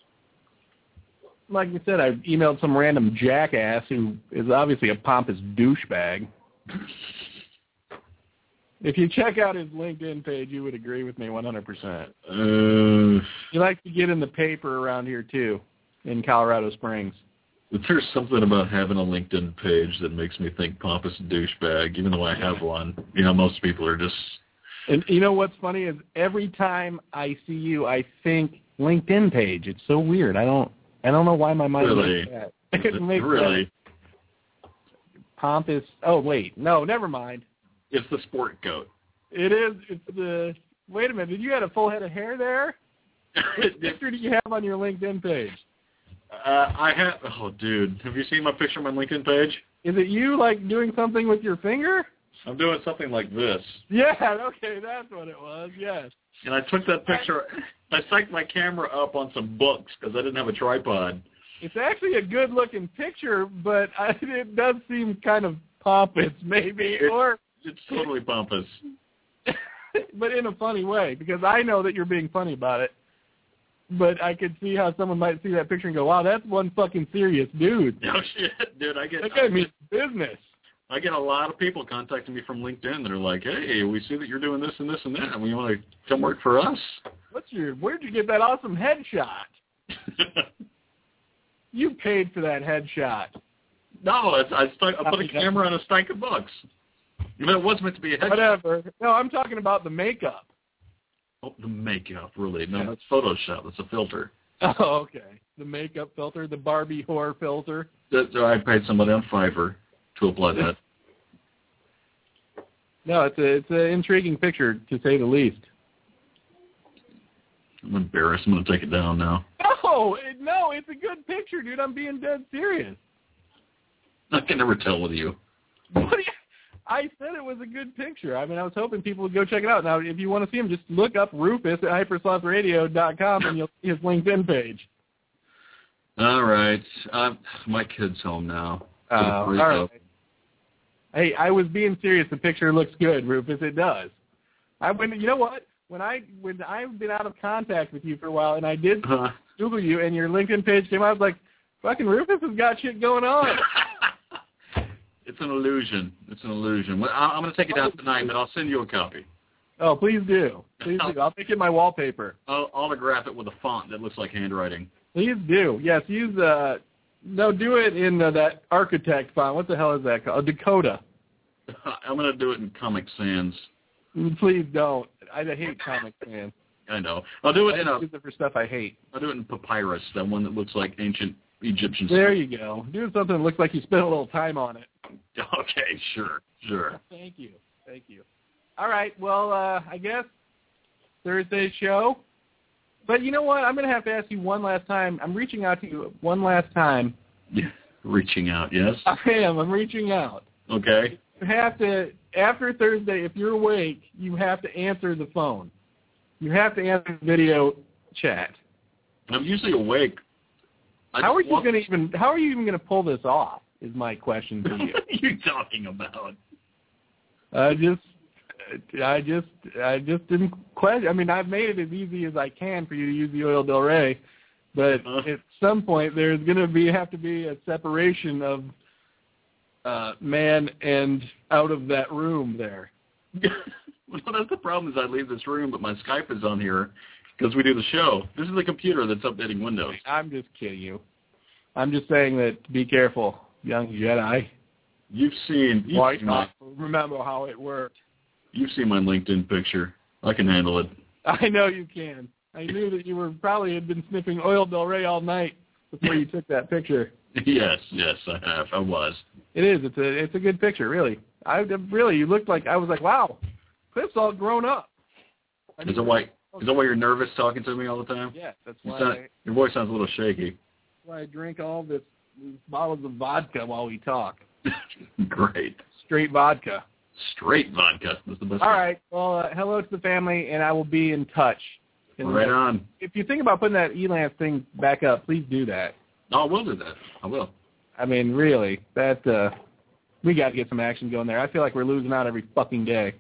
Like you said, I emailed some random jackass who is obviously a pompous douchebag. If you check out his LinkedIn page, you would agree with me 100%. He likes to get in the paper around here, too, in Colorado Springs. There's something about having a LinkedIn page that makes me think pompous douchebag, even though I have one. You know, most people are just... And you know what's funny is every time I see you, I think LinkedIn page. It's so weird. I don't know why my mind really? Does that. It makes really? Sense. Pompous... Oh, wait. No, never mind. It's the sport coat. It is. It's the... Wait a minute. Did you have a full head of hair there? What picture do you have on your LinkedIn page? I have... Oh, dude. Have you seen my picture on my LinkedIn page? Is it you, like, doing something with your finger? I'm doing something like this. Yeah, okay, that's what it was, yes. And I took that picture... I psyched my camera up on some books because I didn't have a tripod. It's actually a good-looking picture, but it does seem kind of pompous, maybe, It's totally pompous. But in a funny way, because I know that you're being funny about it. But I could see how someone might see that picture and go, wow, that's one fucking serious dude. Oh, shit, dude. That guy means business. I get a lot of people contacting me from LinkedIn that are like, hey, we see that you're doing this and this and that, and we want to come work for us. Where'd you get that awesome headshot? You paid for that headshot. No, I put a camera on a stack of books. It was meant to be a headshot. Whatever. No, I'm talking about the makeup. Oh, the makeup, really? No, that's Photoshop. That's a filter. Oh, okay. The makeup filter, the Barbie whore filter. I paid somebody on Fiverr to apply that. No, it's an intriguing picture, to say the least. I'm embarrassed. I'm going to take it down now. No, it's a good picture, dude. I'm being dead serious. I can never tell with you. I said it was a good picture. I mean, I was hoping people would go check it out. Now, if you want to see him, just look up Rufus at hyperslopsradio.com and you'll see his LinkedIn page. All right. My kid's home now. All right. Hey, I was being serious. The picture looks good, Rufus. It does. You know what? When I've been out of contact with you for a while, and I did Google you, and your LinkedIn page came out, I was like, fucking Rufus has got shit going on. It's an illusion. I'm going to take it down tonight, but I'll send you a copy. Oh, please do. Please do. I'll make it my wallpaper. I'll autograph it with a font that looks like handwriting. Please do. Yes, do it in that architect font. What the hell is that called? Dakota. I'm going to do it in Comic Sans. Please don't. I hate Comic Sans. I know. I'll do it use it for stuff I hate. I'll do it in papyrus, that one that looks like ancient Egyptian stuff. There you go. Do something that looks like you spent a little time on it. Okay, sure. Thank you. All right, well, I guess Thursday's show. But you know what? I'm going to have to ask you one last time. I'm reaching out to you one last time. Yeah, reaching out, yes? I am. I'm reaching out. Okay. You have to, after Thursday, if you're awake, you have to answer the phone. You have to answer the video chat. I'm usually awake. How are you even going to pull this off? Is my question to you. What are you talking about? I just didn't question. I mean, I've made it as easy as I can for you to use the Oil Del Rey, but at some point there's going to have to be a separation of man and out of that room there. Well, that's the problem. Is I leave this room, but my Skype is on here because we do the show. This is the computer that's updating Windows. I'm just kidding you. I'm just saying that be careful, young Jedi. You've seen remember how it worked. You've seen my LinkedIn picture. I can handle it. I know you can. I knew that you probably had been sniffing Oil Del Rey all night before you took that picture. Yes, I have. I was. It is. It's a good picture, really. You looked like, I was like, wow, Cliff's all grown up. Is that why you're nervous talking to me all the time? Yeah, that's why. Your voice sounds a little shaky. That's why I drink all these bottles of vodka while we talk. Great. Straight vodka. Straight vodka. That's the best. All right. Well, hello to the family, and I will be in touch. Right on. If you think about putting that Elance thing back up, please do that. No, I will do that. I will. I mean, really, that we got to get some action going there. I feel like we're losing out every fucking day.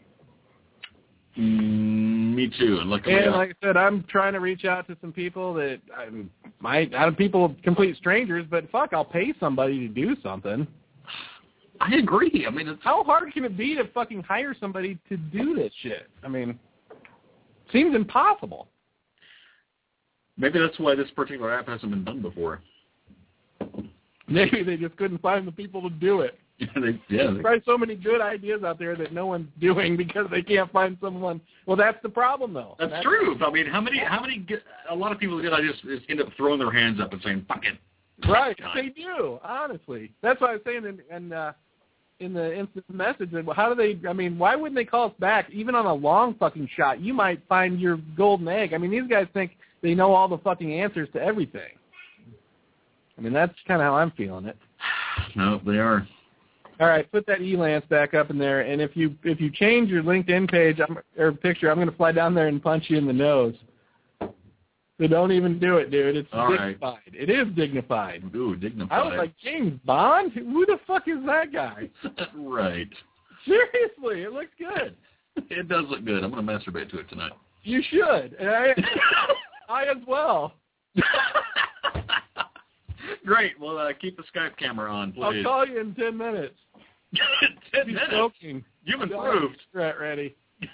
Me too. And like I said, I'm trying to reach out to some people that people complete strangers, but fuck, I'll pay somebody to do something. I agree. I mean, how hard can it be to fucking hire somebody to do this shit? I mean, it seems impossible. Maybe that's why this particular app hasn't been done before. Maybe they just couldn't find the people to do it. There's probably so many good ideas out there that no one's doing because they can't find someone. Well, that's the problem, though. That's true. I mean, a lot of people with good ideas just end up throwing their hands up and saying, fuck it. Right, they do, honestly. That's what I was saying in the instant message. How do they, I mean, why wouldn't they call us back? Even on a long fucking shot, you might find your golden egg. I mean, these guys think they know all the fucking answers to everything. I mean, that's kind of how I'm feeling it. No, they are. All right, put that Elance back up in there, and if you change your LinkedIn page or picture, I'm going to fly down there and punch you in the nose. So don't even do it, dude. It's all dignified. Right. It is dignified. Ooh, dignified. I was like, James Bond? Who the fuck is that guy? Right. Seriously, it looks good. It does look good. I'm going to masturbate to it tonight. You should. And I as well. Great. Well, keep the Skype camera on, please. I'll call you in 10 minutes. 10 minutes? Joking. You've improved. Right, ready.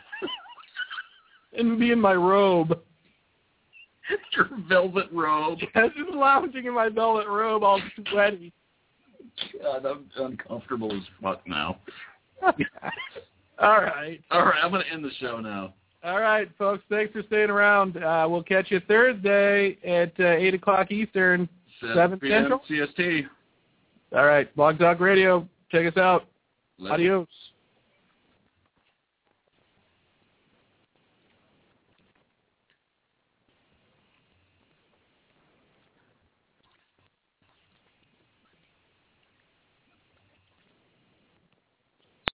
And be in my robe. Your velvet robe. Yeah, just lounging in my velvet robe, all sweaty. God, I'm uncomfortable as fuck now. All right. I'm going to end the show now. All right, folks. Thanks for staying around. We'll catch you Thursday at 8 o'clock Eastern, 7 p.m. Central. CST. All right. Blog Talk Radio. Check us out. Later. Adios.